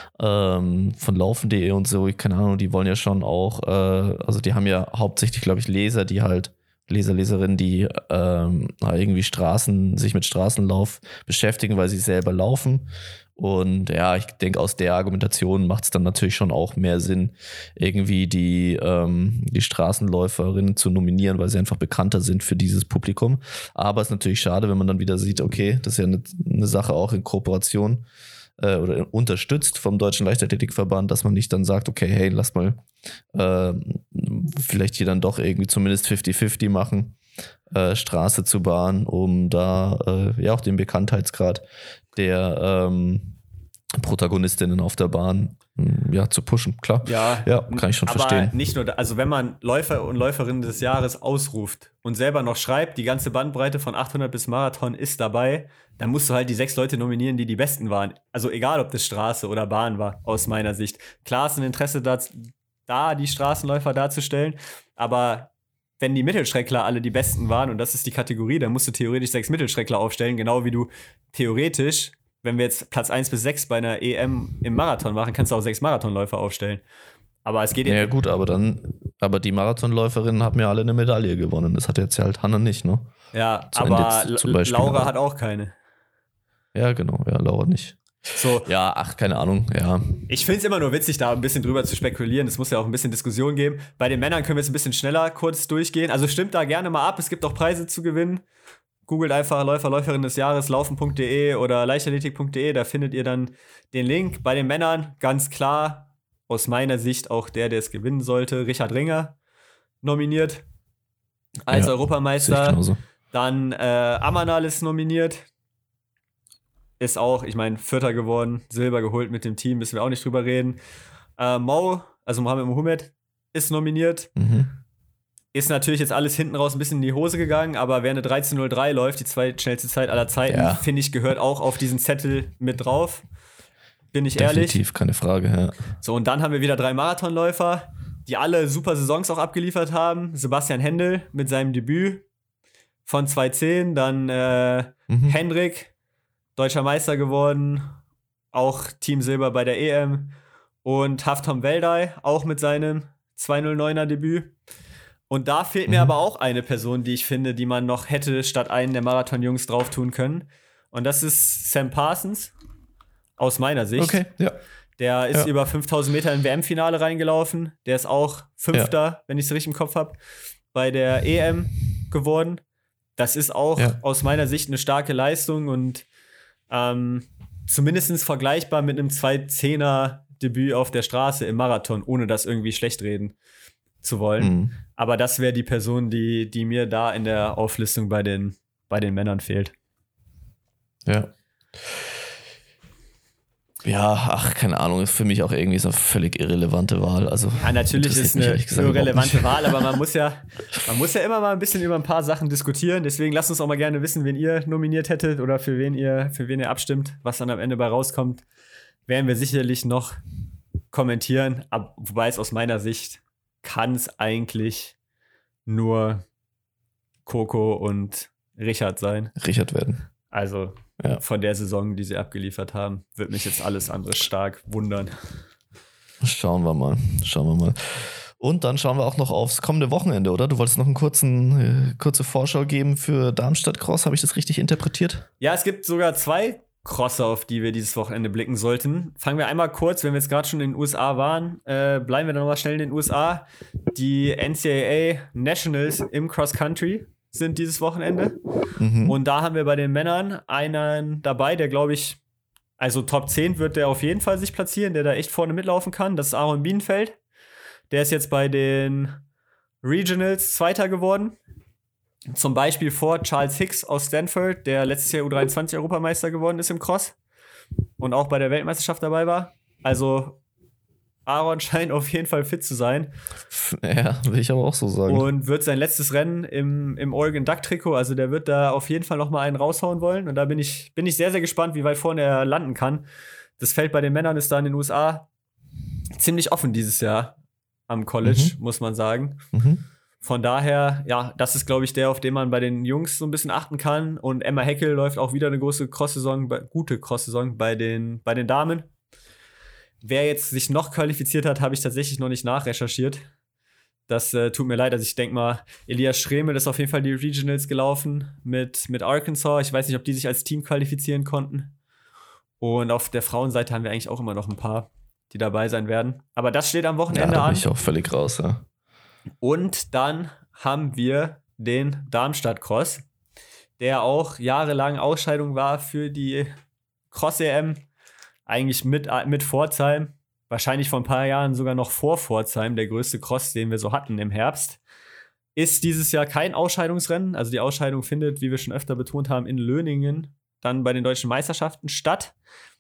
S1: ähm, von laufen punkt de und so, ich keine Ahnung, die wollen ja schon auch, äh, also die haben ja hauptsächlich, glaube ich, Leser, die halt, Leser, Leserinnen, die ähm, irgendwie Straßen, sich mit Straßenlauf beschäftigen, weil sie selber laufen. Und ja, ich denke, aus der Argumentation macht es dann natürlich schon auch mehr Sinn, irgendwie die, ähm, die Straßenläuferinnen zu nominieren, weil sie einfach bekannter sind für dieses Publikum. Aber es ist natürlich schade, wenn man dann wieder sieht, okay, das ist ja eine, eine Sache auch in Kooperation äh, oder unterstützt vom Deutschen Leichtathletikverband, dass man nicht dann sagt, okay, hey, lass mal äh, vielleicht hier dann doch irgendwie zumindest fünfzig fünfzig machen, äh, Straße zu Bahn, um da äh, ja auch den Bekanntheitsgrad der ähm, Protagonistinnen auf der Bahn ja, zu pushen, klar.
S2: Ja,
S1: ja kann ich schon
S2: aber
S1: verstehen.
S2: Nicht nur, da, also wenn man Läufer und Läuferinnen des Jahres ausruft und selber noch schreibt, die ganze Bandbreite von achthundert bis Marathon ist dabei, dann musst du halt die sechs Leute nominieren, die die Besten waren. Also egal, ob das Straße oder Bahn war, aus meiner Sicht. Klar ist ein Interesse da, da die Straßenläufer darzustellen, aber wenn die Mittelstreckler alle die Besten waren, und das ist die Kategorie, dann musst du theoretisch sechs Mittelstreckler aufstellen, genau wie du theoretisch, wenn wir jetzt Platz eins bis sechs bei einer E M im Marathon machen, kannst du auch sechs Marathonläufer aufstellen. Aber es geht
S1: ja gut, aber dann, aber die Marathonläuferinnen haben ja alle eine Medaille gewonnen. Das hat jetzt ja halt Hanna nicht, ne?
S2: Ja,
S1: Zu
S2: aber
S1: Ende zum Beispiel,
S2: Laura
S1: aber-
S2: hat auch keine.
S1: Ja, genau, ja, Laura nicht.
S2: So,
S1: Ja, ach, keine Ahnung, ja.
S2: ich finde es immer nur witzig, da ein bisschen drüber zu spekulieren. Es muss ja auch ein bisschen Diskussion geben. Bei den Männern können wir jetzt ein bisschen schneller kurz durchgehen. Also stimmt da gerne mal ab. Es gibt auch Preise zu gewinnen. Googelt einfach Läufer, Läuferin des Jahres, laufen punkt de oder leichtathletik punkt de. Da findet ihr dann den Link. Bei den Männern ganz klar, aus meiner Sicht auch der, der es gewinnen sollte, Richard Ringer nominiert als
S1: Ja, Sehe ich
S2: Europameister.
S1: genauso.
S2: Dann äh, Amanal ist nominiert. Ist auch, ich meine, Vierter geworden, Silber geholt mit dem Team, müssen wir auch nicht drüber reden. Äh, Mo, also Mohamed Mohamed, ist nominiert.
S1: Mhm.
S2: Ist natürlich jetzt alles hinten raus ein bisschen in die Hose gegangen, aber wer eine dreizehn null drei läuft, die zweitschnellste Zeit aller Zeiten,
S1: Ja.
S2: finde ich, gehört auch auf diesen Zettel mit drauf. Bin ich ehrlich.
S1: Definitiv, keine Frage, ja.
S2: So, und dann haben wir wieder drei Marathonläufer, die alle super Saisons auch abgeliefert haben. Sebastian Händel mit seinem Debüt von zwei zehn, dann äh,
S1: Mhm.
S2: Hendrik, deutscher Meister geworden, auch Team Silber bei der E M. Und Haftom Weldai, auch mit seinem zwei null neuner Debüt. Und da fehlt mir
S1: Mhm.
S2: aber auch eine Person, die ich finde, die man noch hätte statt einen der Marathon-Jungs drauf tun können. Und das ist Sam Parsons, aus meiner Sicht.
S1: Okay, ja.
S2: Der ist
S1: Ja.
S2: über fünftausend Meter im W M-Finale reingelaufen. Der ist auch Fünfter, wenn ich es richtig im Kopf habe, bei der E M geworden. Das ist auch
S1: Ja.
S2: aus meiner Sicht eine starke Leistung und ähm, zumindest vergleichbar mit einem zwei zehner Debüt auf der Straße im Marathon, ohne das irgendwie schlecht reden zu wollen.
S1: Mhm.
S2: Aber das wäre die Person, die, die mir da in der Auflistung bei den, bei den Männern fehlt.
S1: Ja. Ja, ach, keine Ahnung, ist für mich auch irgendwie so eine völlig irrelevante Wahl. Also,
S2: Ja, natürlich
S1: interessiert
S2: ist
S1: mich
S2: eine
S1: ehrlich gesagt überhaupt
S2: irrelevante
S1: nicht.
S2: Wahl, aber man muss ja, man muss ja immer mal ein bisschen über ein paar Sachen diskutieren. Deswegen lasst uns auch mal gerne wissen, wen ihr nominiert hättet oder für wen ihr, für wen ihr abstimmt, was dann am Ende bei rauskommt. Werden wir sicherlich noch kommentieren. Ab, wobei es aus meiner Sicht kann es eigentlich nur Coco und Richard sein.
S1: Richard werden.
S2: Also
S1: Ja.
S2: von der Saison, die sie abgeliefert haben, wird mich jetzt alles andere stark wundern.
S1: Schauen wir mal. Schauen wir mal. Und dann schauen wir auch noch aufs kommende Wochenende, oder? Du wolltest noch eine kurzen, äh, kurze Vorschau geben für Darmstadt Cross. Habe ich das richtig interpretiert?
S2: Ja, es gibt sogar zwei Crosser, auf die wir dieses Wochenende blicken sollten. Fangen wir einmal kurz, wenn wir jetzt gerade schon in den U S A waren, äh, bleiben wir dann nochmal schnell in den U S A. Die N C A A Nationals im Cross Country sind dieses Wochenende.
S1: Mhm.
S2: Und da haben wir bei den Männern einen dabei, der, glaube ich, also Top zehn wird der auf jeden Fall sich platzieren, der da echt vorne mitlaufen kann. Das ist Aaron Bienenfeld. Der ist jetzt bei den Regionals Zweiter geworden. Zum Beispiel vor Charles Hicks aus Stanford, der letztes Jahr U dreiundzwanzig Europameister geworden ist im Cross und auch bei der Weltmeisterschaft dabei war. Also Aaron scheint auf jeden Fall fit zu sein.
S1: Ja, will ich aber auch so sagen.
S2: Und wird sein letztes Rennen im, im Oregon Duck-Trikot, also der wird da auf jeden Fall noch mal einen raushauen wollen. Und da bin ich, bin ich sehr, sehr gespannt, wie weit vorne er landen kann. Das Feld bei den Männern ist da in den U S A ziemlich offen dieses Jahr am College, mhm. muss man sagen. Mhm. Von daher, ja, das ist, glaube ich, der, auf den man bei den Jungs so ein bisschen achten kann. Und Emma Heckel läuft auch wieder eine große Cross-Saison, gute Cross-Saison bei den, bei den Damen. Wer jetzt sich noch qualifiziert hat, habe ich tatsächlich noch nicht nachrecherchiert. Das äh, tut mir leid. Also ich denke mal, Elias Schremel ist auf jeden Fall die Regionals gelaufen mit, mit Arkansas. Ich weiß nicht, ob die sich als Team qualifizieren konnten. Und auf der Frauenseite haben wir eigentlich auch immer noch ein paar, die dabei sein werden. Aber das steht am Wochenende
S1: ja, da bin
S2: an.
S1: ich auch völlig raus, ja.
S2: Und dann haben wir den Darmstadt-Cross, der auch jahrelang Ausscheidung war für die Cross-E M. Eigentlich mit, mit Pforzheim, wahrscheinlich vor ein paar Jahren sogar noch vor Pforzheim, der größte Cross, den wir so hatten im Herbst. Ist dieses Jahr kein Ausscheidungsrennen. Also die Ausscheidung findet, wie wir schon öfter betont haben, in Löningen dann bei den deutschen Meisterschaften statt.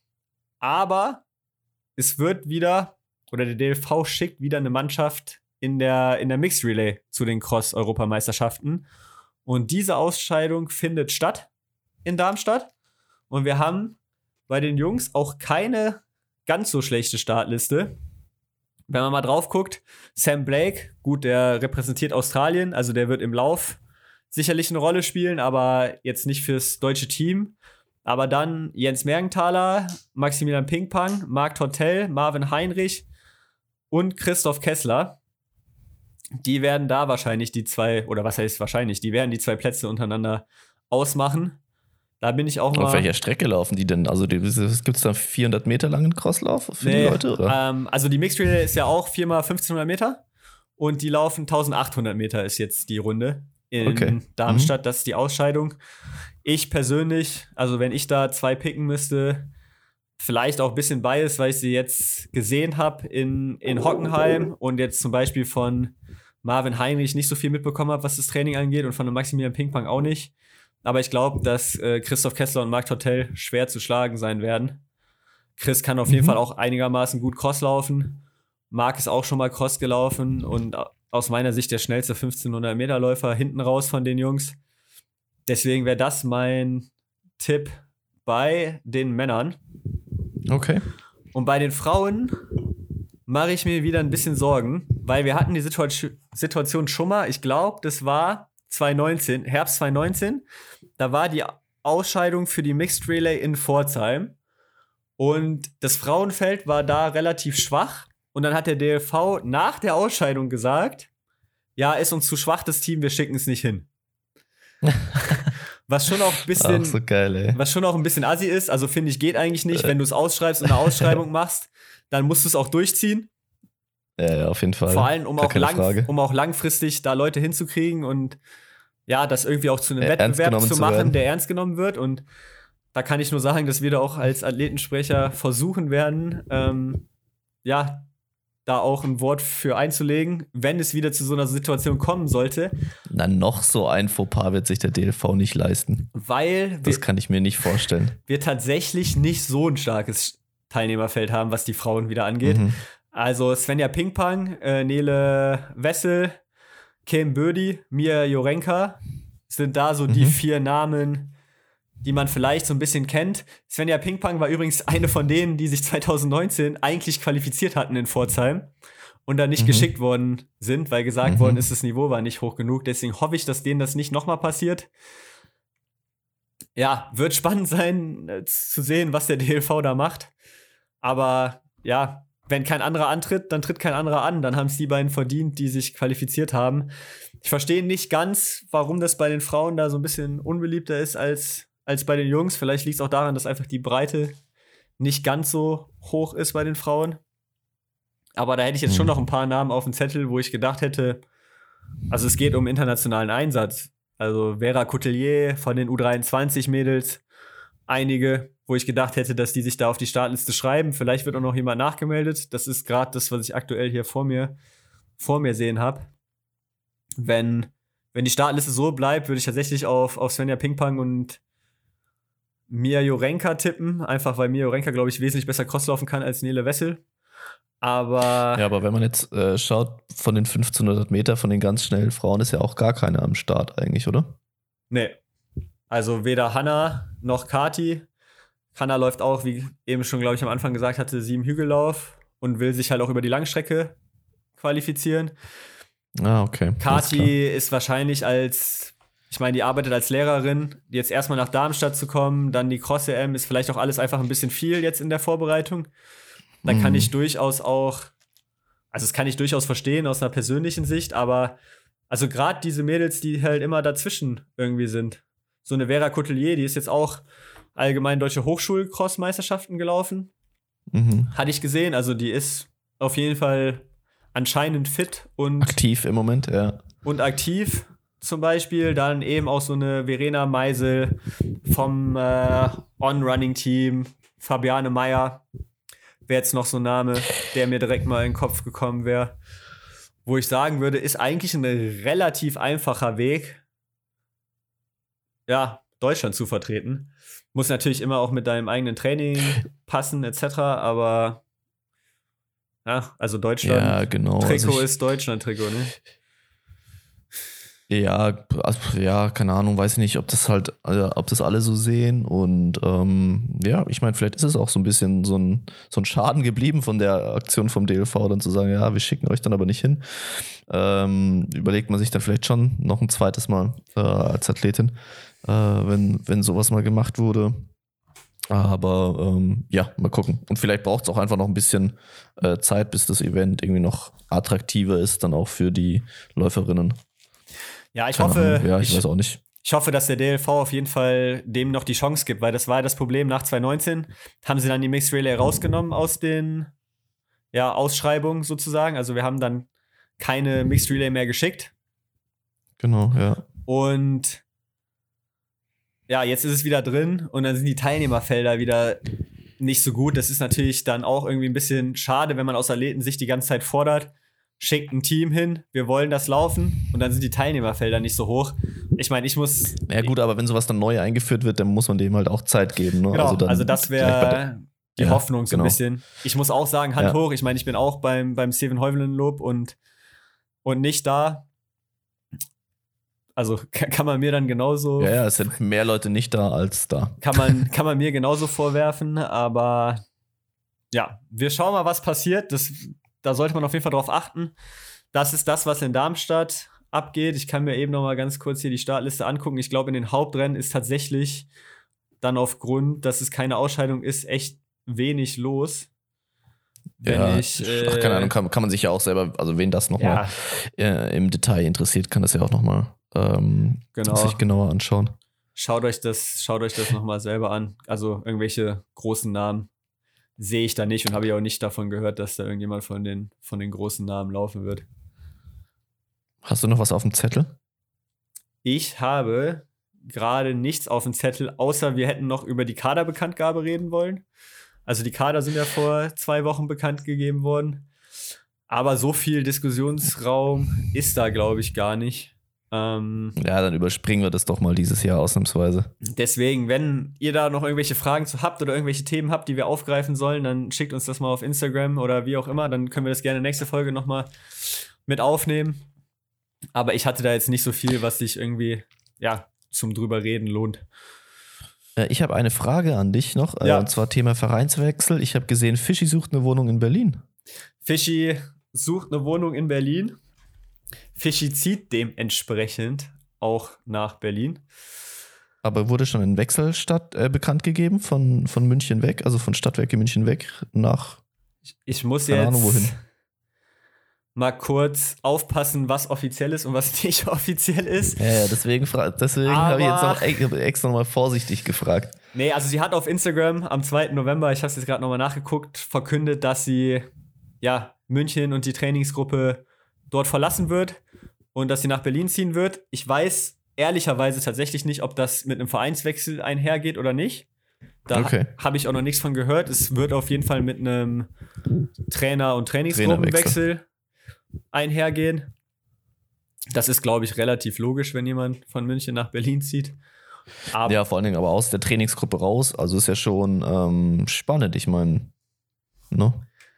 S2: Aber es wird wieder, oder der D L V schickt wieder eine Mannschaft in der, in der Mixed Relay zu den Cross-Europameisterschaften. Und diese Ausscheidung findet statt in Darmstadt. Und wir haben bei den Jungs auch keine ganz so schlechte Startliste. Wenn man mal drauf guckt, Sam Blake, gut, der repräsentiert Australien, also der wird im Lauf sicherlich eine Rolle spielen, aber jetzt nicht fürs deutsche Team. Aber dann Jens Mergenthaler, Maximilian Pingpang, Marc Tortel, Marvin Heinrich und Christoph Kessler. Die werden da wahrscheinlich die zwei, oder was heißt wahrscheinlich, die werden die zwei Plätze untereinander ausmachen. Da bin ich auch mal.
S1: Auf welcher Strecke laufen die denn? Also gibt es da vierhundert Meter langen Crosslauf für
S2: nee,
S1: die Leute? Oder?
S2: Ähm, also die Mixed Relay ist ja auch vier mal fünfzehnhundert Meter und die laufen eintausendachthundert Meter ist jetzt die Runde in
S1: okay.
S2: Darmstadt.
S1: Mhm.
S2: Das ist die Ausscheidung. Ich persönlich, also wenn ich da zwei picken müsste, vielleicht auch ein bisschen biased, weil ich sie jetzt gesehen habe in, in Hockenheim und jetzt zum Beispiel von Marvin Heinrich nicht so viel mitbekommen habe, was das Training angeht und von dem Maximilian Pingpang auch nicht. Aber ich glaube, dass äh, Christoph Kessler und Marc Tortel schwer zu schlagen sein werden. Chris kann auf mhm. jeden Fall auch einigermaßen gut Cross laufen. Marc ist auch schon mal Cross gelaufen und aus meiner Sicht der schnellste fünfzehnhundert Meter Läufer hinten raus von den Jungs. Deswegen wäre das mein Tipp bei den Männern.
S1: Okay.
S2: Und bei den Frauen mache ich mir wieder ein bisschen Sorgen, weil wir hatten die Situa- Situation schon mal, ich glaube, das war zwanzig neunzehn, Herbst zwanzig neunzehn, da war die Ausscheidung für die Mixed Relay in Pforzheim und das Frauenfeld war da relativ schwach und dann hat der D L V nach der Ausscheidung gesagt, ja, ist uns zu schwach das Team, wir schicken es nicht hin. Was schon auch ein bisschen,
S1: so geil, ey.
S2: was schon auch ein bisschen assi ist, also finde ich, geht eigentlich nicht, wenn du es ausschreibst und eine Ausschreibung machst, dann musst du es auch durchziehen.
S1: Ja, ja, auf jeden Fall.
S2: Vor allem, um auch, lang, um auch langfristig da Leute hinzukriegen und ja, das irgendwie auch zu einem
S1: ja,
S2: Wettbewerb zu machen,
S1: zu
S2: der ernst genommen wird. Und da kann ich nur sagen, dass wir da auch als Athletensprecher versuchen werden, ähm, ja, da auch ein Wort für einzulegen, wenn es wieder zu so einer Situation kommen sollte.
S1: Na, noch so ein Fauxpas wird sich der D L V nicht leisten.
S2: Weil
S1: das
S2: wir,
S1: kann ich mir nicht vorstellen.
S2: Wir tatsächlich nicht so ein starkes Teilnehmerfeld haben, was die Frauen wieder angeht. Mhm. Also Svenja Pingpang, äh, Nele Wessel, Kim Bödi, Mia Jorenka sind da so mhm. die vier Namen, die man vielleicht so ein bisschen kennt. Svenja Pingpang war übrigens eine von denen, die sich zwanzig neunzehn eigentlich qualifiziert hatten in Pforzheim und dann nicht mhm. geschickt worden sind, weil gesagt mhm. worden ist, das Niveau war nicht hoch genug. Deswegen hoffe ich, dass denen das nicht nochmal passiert. Ja, wird spannend sein, äh, zu sehen, was der D L V da macht. Aber ja, wenn kein anderer antritt, dann tritt kein anderer an. Dann haben es die beiden verdient, die sich qualifiziert haben. Ich verstehe nicht ganz, warum das bei den Frauen da so ein bisschen unbeliebter ist als, als bei den Jungs. Vielleicht liegt es auch daran, dass einfach die Breite nicht ganz so hoch ist bei den Frauen. Aber da hätte ich jetzt schon noch ein paar Namen auf dem Zettel, wo ich gedacht hätte, also es geht um internationalen Einsatz. Also Vera Coutelier von den U dreiundzwanzig-Mädels, einige, wo ich gedacht hätte, dass die sich da auf die Startliste schreiben. Vielleicht wird auch noch jemand nachgemeldet. Das ist gerade das, was ich aktuell hier vor mir, vor mir sehen habe. Wenn, wenn die Startliste so bleibt, würde ich tatsächlich auf, auf Svenja Pingpang und Mia Jorenka tippen. Einfach, weil Mia Jorenka, glaube ich, wesentlich besser crosslaufen kann als Nele Wessel. Aber.
S1: Ja, aber wenn man jetzt äh, schaut, von den fünfzehnhundert Meter, von den ganz schnellen Frauen ist ja auch gar keine am Start eigentlich, oder?
S2: Nee. Also weder Hannah noch Kati. Hannah läuft auch, wie eben schon, glaube ich, am Anfang gesagt hatte, sieben Hügellauf und will sich halt auch über die Langstrecke qualifizieren.
S1: Ah, okay.
S2: Kati ist wahrscheinlich als, ich meine, die arbeitet als Lehrerin, jetzt erstmal nach Darmstadt zu kommen, dann die Cross-E M ist vielleicht auch alles einfach ein bisschen viel jetzt in der Vorbereitung. Da kann ich durchaus auch, also das kann ich durchaus verstehen aus einer persönlichen Sicht, aber also gerade diese Mädels, die halt immer dazwischen irgendwie sind. So eine Vera Coutelier, die ist jetzt auch allgemein deutsche Hochschul-Cross-Meisterschaften gelaufen.
S1: Mhm.
S2: Hatte ich gesehen, also die ist auf jeden Fall anscheinend fit und
S1: aktiv im Moment, ja.
S2: Und aktiv zum Beispiel. Dann eben auch so eine Verena Meisel vom äh, On-Running-Team, Fabiane Meyer. Wäre jetzt noch so ein Name, der mir direkt mal in den Kopf gekommen wäre. Wo ich sagen würde, ist eigentlich ein relativ einfacher Weg, ja, Deutschland zu vertreten. Muss natürlich immer auch mit deinem eigenen Training passen, et cetera. Aber ja, also Deutschland.
S1: Ja, genau.
S2: Trikot
S1: also ich,
S2: ist Deutschland-Trikot, ne?
S1: Ja, also, ja, keine Ahnung, weiß ich nicht, ob das halt, also, ob das alle so sehen. Und ähm, ja, ich meine, vielleicht ist es auch so ein bisschen so ein, so ein Schaden geblieben von der Aktion vom D L V, dann zu sagen, ja, wir schicken euch dann aber nicht hin. Ähm, überlegt man sich dann vielleicht schon noch ein zweites Mal äh, als Athletin, äh, wenn, wenn sowas mal gemacht wurde. Aber ähm, ja, mal gucken. Und vielleicht braucht es auch einfach noch ein bisschen äh, Zeit, bis das Event irgendwie noch attraktiver ist, dann auch für die Läuferinnen.
S2: Ja, ich
S1: Keine
S2: hoffe,
S1: Ahnung. Ja, ich,
S2: ich,
S1: weiß auch nicht.
S2: ich hoffe, dass der D L V auf jeden Fall dem noch die Chance gibt, weil das war das Problem nach zwanzig neunzehn. Haben sie dann die Mixed Relay rausgenommen aus den ja, Ausschreibungen sozusagen. Also wir haben dann keine Mixed Relay mehr geschickt.
S1: Genau, ja.
S2: Und ja, jetzt ist es wieder drin und dann sind die Teilnehmerfelder wieder nicht so gut. Das ist natürlich dann auch irgendwie ein bisschen schade, wenn man aus Athletensicht die ganze Zeit fordert, schickt ein Team hin, wir wollen das laufen und dann sind die Teilnehmerfelder nicht so hoch. Ich meine, ich muss...
S1: Ja gut, aber wenn sowas dann neu eingeführt wird, dann muss man dem halt auch Zeit geben. Ne?
S2: Genau,
S1: also, dann
S2: also das wäre die
S1: ja,
S2: Hoffnung so
S1: genau.
S2: ein bisschen. Ich muss auch sagen, Hand
S1: ja.
S2: hoch. Ich meine, ich bin auch beim, beim Steven Heuvelenlob und, und nicht da. Also kann man mir dann genauso...
S1: Ja, ja, es sind mehr Leute nicht da als da.
S2: Kann man, kann man mir genauso vorwerfen, aber ja, wir schauen mal, was passiert. Das, da sollte man auf jeden Fall drauf achten. Das ist das, was in Darmstadt abgeht. Ich kann mir eben noch mal ganz kurz hier die Startliste angucken. Ich glaube, in den Hauptrennen ist tatsächlich dann aufgrund, dass es keine Ausscheidung ist, echt wenig los. Wenn
S1: ja,
S2: ich, äh,
S1: ach, keine Ahnung, kann, kann man sich ja auch selber, also wen das nochmal
S2: ja.
S1: äh, im Detail interessiert, kann das ja auch nochmal ähm,
S2: genau.
S1: sich genauer anschauen.
S2: Schaut euch das, schaut euch das nochmal selber an. Also irgendwelche großen Namen sehe ich da nicht und habe ich auch nicht davon gehört, dass da irgendjemand von den, von den großen Namen laufen wird.
S1: Hast du noch was auf dem Zettel?
S2: Ich habe gerade nichts auf dem Zettel, außer wir hätten noch über die Kaderbekanntgabe reden wollen. Also die Kader sind ja vor zwei Wochen bekannt gegeben worden. Aber so viel Diskussionsraum ist da, glaube ich, gar nicht. Ähm,
S1: ja, dann überspringen wir das doch mal dieses Jahr ausnahmsweise.
S2: Deswegen, wenn ihr da noch irgendwelche Fragen zu habt oder irgendwelche Themen habt, die wir aufgreifen sollen, dann schickt uns das mal auf Instagram oder wie auch immer. Dann können wir das gerne nächste Folge noch mal mit aufnehmen. Aber ich hatte da jetzt nicht so viel, was sich irgendwie ja, zum drüber reden lohnt.
S1: Ich habe eine Frage an dich noch,
S2: ja.
S1: und zwar Thema Vereinswechsel. Ich habe gesehen, Fischi sucht eine Wohnung in Berlin.
S2: Fischi sucht eine Wohnung in Berlin. Fischi zieht dementsprechend auch nach Berlin.
S1: Aber wurde schon ein Wechsel statt, äh, bekannt gegeben von, von München weg, also von Stadtwerke München weg nach
S2: Ich, ich muss
S1: keine
S2: jetzt
S1: Ahnung wohin.
S2: mal kurz aufpassen, was offiziell ist und was nicht offiziell ist.
S1: Ja, ja deswegen, fra- deswegen habe ich jetzt noch ex- extra nochmal vorsichtig gefragt.
S2: Nee, also sie hat auf Instagram am zweiten November, ich habe es jetzt gerade nochmal nachgeguckt, verkündet, dass sie ja München und die Trainingsgruppe dort verlassen wird und dass sie nach Berlin ziehen wird. Ich weiß ehrlicherweise tatsächlich nicht, ob das mit einem Vereinswechsel einhergeht oder nicht. Da
S1: okay.
S2: ha- habe ich auch noch nichts von gehört. Es wird auf jeden Fall mit einem Trainer- und Trainingsgruppenwechsel einhergehen. Das ist, glaube ich, relativ logisch, wenn jemand von München nach Berlin zieht. Aber
S1: ja, vor allen Dingen aber aus der Trainingsgruppe raus. Also ist ja schon ähm, spannend, ich meine, ne?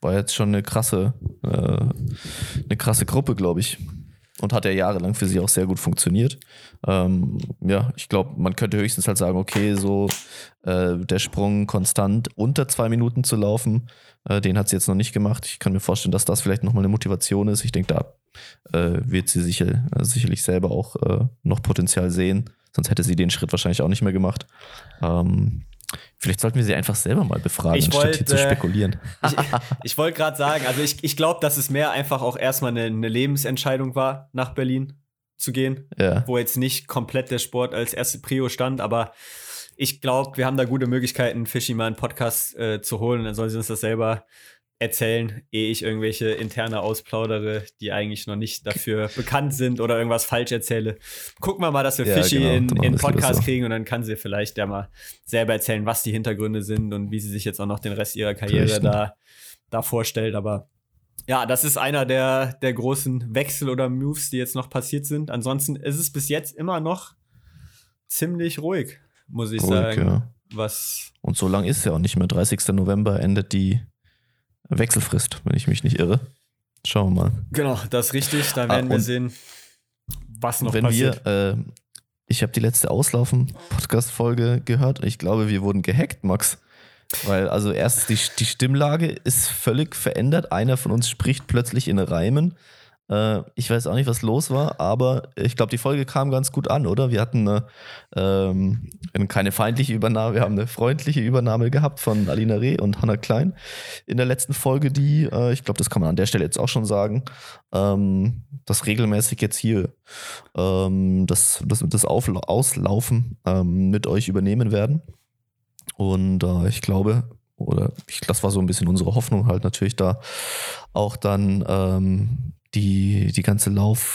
S1: war jetzt schon eine krasse, äh, eine krasse Gruppe, glaube ich. Und hat ja jahrelang für sie auch sehr gut funktioniert. Ähm, ja, ich glaube, man könnte höchstens halt sagen, okay, so äh, der Sprung konstant unter zwei Minuten zu laufen, äh, den hat sie jetzt noch nicht gemacht. Ich kann mir vorstellen, dass das vielleicht nochmal eine Motivation ist. Ich denke, da äh, wird sie sicher, äh, sicherlich selber auch äh, noch Potenzial sehen. Sonst hätte sie den Schritt wahrscheinlich auch nicht mehr gemacht. Ähm, Vielleicht sollten wir sie einfach selber mal befragen,
S2: ich
S1: anstatt
S2: wollt,
S1: hier zu spekulieren.
S2: Äh, ich ich wollte gerade sagen, also ich, ich glaube, dass es mehr einfach auch erstmal eine, eine Lebensentscheidung war, nach Berlin zu gehen,
S1: Ja.
S2: wo jetzt nicht komplett der Sport als erste Prio stand, aber ich glaube, wir haben da gute Möglichkeiten, Fischi mal einen Podcast äh, zu holen, dann soll sie uns das selber erzählen, ehe ich irgendwelche interne ausplaudere, die eigentlich noch nicht dafür bekannt sind oder irgendwas falsch erzähle. Gucken wir mal, dass wir
S1: Ja,
S2: Fischi
S1: genau,
S2: in
S1: dann machen
S2: in
S1: wir es lieber
S2: Podcast
S1: so.
S2: kriegen und dann kann sie vielleicht ja mal selber erzählen, was die Hintergründe sind und wie sie sich jetzt auch noch den Rest ihrer Karriere
S1: Berichten.
S2: da, da vorstellt. Aber ja, das ist einer der, der großen Wechsel oder Moves, die jetzt noch passiert sind. Ansonsten ist es bis jetzt immer noch ziemlich ruhig, muss ich
S1: Ruhig,
S2: sagen.
S1: ja.
S2: Was
S1: Und so lang ist es ja auch nicht mehr. dreißigsten November endet die Wechselfrist, wenn ich mich nicht irre. Schauen wir mal.
S2: genau, das ist richtig. Da
S1: Ah,
S2: werden wir
S1: und
S2: sehen, was noch
S1: wenn
S2: passiert.
S1: wir, äh, ich habe die letzte Auslaufen-Podcast-Folge gehört und ich glaube, wir wurden gehackt, Max. Weil also erst die, die Stimmlage ist völlig verändert. Einer von uns spricht plötzlich in Reimen. Äh, ich weiß auch nicht, was los war, aber ich glaube, die Folge kam ganz gut an, oder? Wir hatten eine, ähm, keine feindliche Übernahme, wir haben eine freundliche Übernahme gehabt von Alina Reh und Hannah Klein in der letzten Folge, die, äh, ich glaube, das kann man an der Stelle jetzt auch schon sagen, ähm, dass regelmäßig jetzt hier ähm, das, das, das Aufla- Auslaufen ähm, mit euch übernehmen werden. Und äh, ich glaube, oder ich, das war so ein bisschen unsere Hoffnung halt natürlich da auch dann ähm, die, die ganze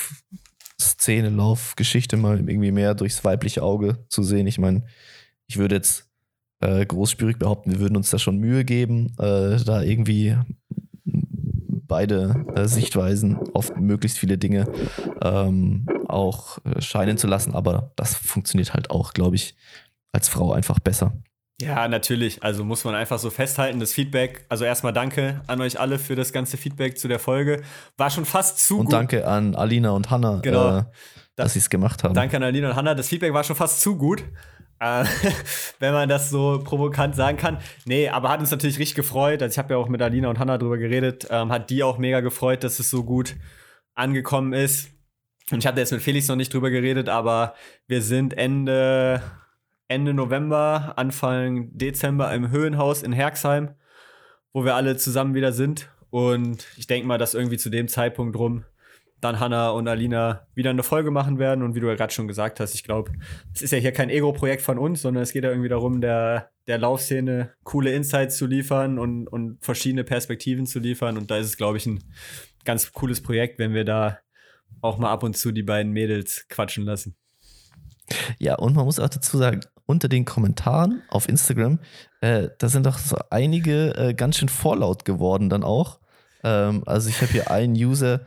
S1: Laufszene, Laufgeschichte mal irgendwie mehr durchs weibliche Auge zu sehen. Ich meine, ich würde jetzt äh, großspurig behaupten, wir würden uns da schon Mühe geben, äh, da irgendwie beide äh, Sichtweisen auf möglichst viele Dinge ähm, auch äh, scheinen zu lassen, aber das funktioniert halt auch, glaube ich, als Frau einfach besser.
S2: Ja, natürlich. Also muss man einfach so festhalten, das Feedback, also erstmal danke an euch alle für das ganze Feedback zu der Folge. War schon fast zu
S1: Und
S2: gut.
S1: danke an Alina und Hannah,
S2: Genau.
S1: äh, dass sie es gemacht haben.
S2: Danke an Alina und Hannah. Das Feedback war schon fast zu gut, äh, wenn man das so provokant sagen kann. Nee, aber hat uns natürlich richtig gefreut. Also ich habe ja auch mit Alina und Hannah drüber geredet. Ähm, hat die auch mega gefreut, dass es so gut angekommen ist. Und ich habe jetzt mit Felix noch nicht drüber geredet, aber wir sind Ende... Ende November, Anfang Dezember im Höhenhaus in Herxheim, wo wir alle zusammen wieder sind. Und ich denke mal, dass irgendwie zu dem Zeitpunkt rum dann Hannah und Alina wieder eine Folge machen werden. Und wie du ja gerade schon gesagt hast, ich glaube, es ist ja hier kein Ego-Projekt von uns, sondern es geht ja irgendwie darum, der, der Laufszene coole Insights zu liefern und, und verschiedene Perspektiven zu liefern. Und da ist es, glaube ich, ein ganz cooles Projekt, wenn wir da auch mal ab und zu die beiden Mädels quatschen lassen.
S1: Ja, und man muss auch dazu sagen, unter den Kommentaren auf Instagram, äh, da sind doch so einige äh, ganz schön vorlaut geworden dann auch. Ähm, also ich habe hier einen User,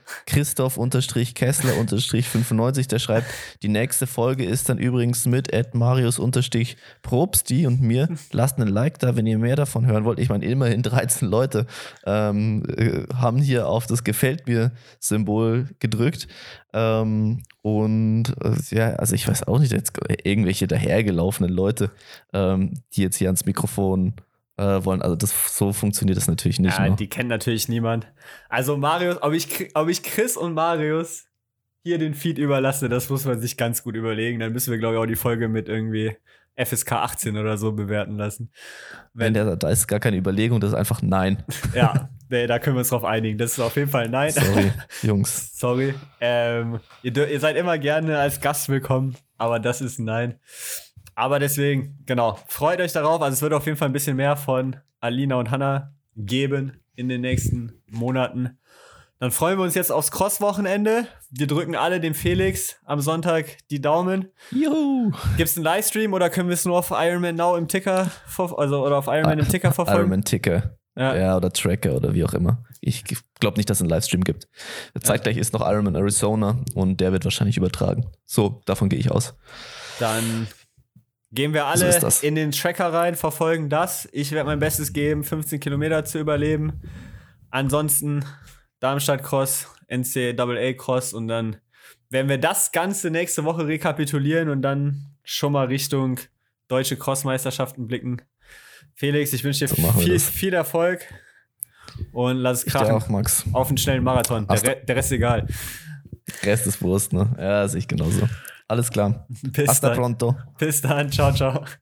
S1: Christoph-Kessler-fünfundneunzig, der schreibt, die nächste Folge ist dann übrigens mit at Marius-Probsti und mir. Lasst einen Like da, wenn ihr mehr davon hören wollt. Ich meine, immerhin dreizehn Leute ähm, äh, haben hier auf das Gefällt mir Symbol gedrückt. Ähm, und äh, ja, also ich weiß auch nicht, jetzt irgendwelche dahergelaufenen Leute, ähm, die jetzt hier ans Mikrofon äh, wollen. Also das, so funktioniert das natürlich nicht.
S2: Ja,
S1: Ne?
S2: die kennt natürlich niemand. Also Marius, ob ich, ob ich Chris und Marius hier den Feed überlasse, das muss man sich ganz gut überlegen. Dann müssen wir, glaube ich, auch die Folge mit irgendwie F S K achtzehn oder so bewerten lassen.
S1: Wenn der, da ist gar keine Überlegung, das ist einfach Nein.
S2: Ja, nee, da können wir uns drauf einigen. Das ist auf jeden Fall Nein.
S1: Sorry, Jungs.
S2: Sorry. Ähm, ihr, dür- ihr seid immer gerne als Gast willkommen, aber das ist ein Nein. Aber deswegen, genau, freut euch darauf. Also es wird auf jeden Fall ein bisschen mehr von Alina und Hannah geben in den nächsten Monaten. Dann freuen wir uns jetzt aufs Cross-Wochenende. Wir drücken alle dem Felix am Sonntag die Daumen.
S1: Juhu!
S2: Gibt's einen Livestream oder können wir es nur auf Ironman Now im Ticker, ver- also oder auf Ironman im Ticker verfolgen?
S1: Ironman Ticker.
S2: Ja.
S1: Ja, oder Tracker oder wie auch immer. Ich glaube nicht, dass es einen Livestream gibt. Zeitgleich ist noch Ironman Arizona und der wird wahrscheinlich übertragen. So, davon gehe ich aus.
S2: Dann gehen wir alle
S1: So ist das.
S2: in den Tracker rein, verfolgen das. Ich werde mein Bestes geben, fünfzehn Kilometer zu überleben. ansonsten Darmstadt Cross, N C A A Cross und dann werden wir das Ganze nächste Woche rekapitulieren und dann schon mal Richtung deutsche Crossmeisterschaften blicken. Felix, ich wünsche dir
S1: So machen wir
S2: viel,
S1: das.
S2: viel Erfolg und lass es
S1: Ich dir
S2: krachen.
S1: auch, Max.
S2: Auf einen schnellen Marathon. Der,
S1: Ach,
S2: Re- der Rest ist egal.
S1: Rest ist Wurst, ne? Ja, sehe ich genauso. Alles klar.
S2: Bis
S1: Hasta
S2: dann.
S1: pronto.
S2: Bis dann. Ciao, ciao.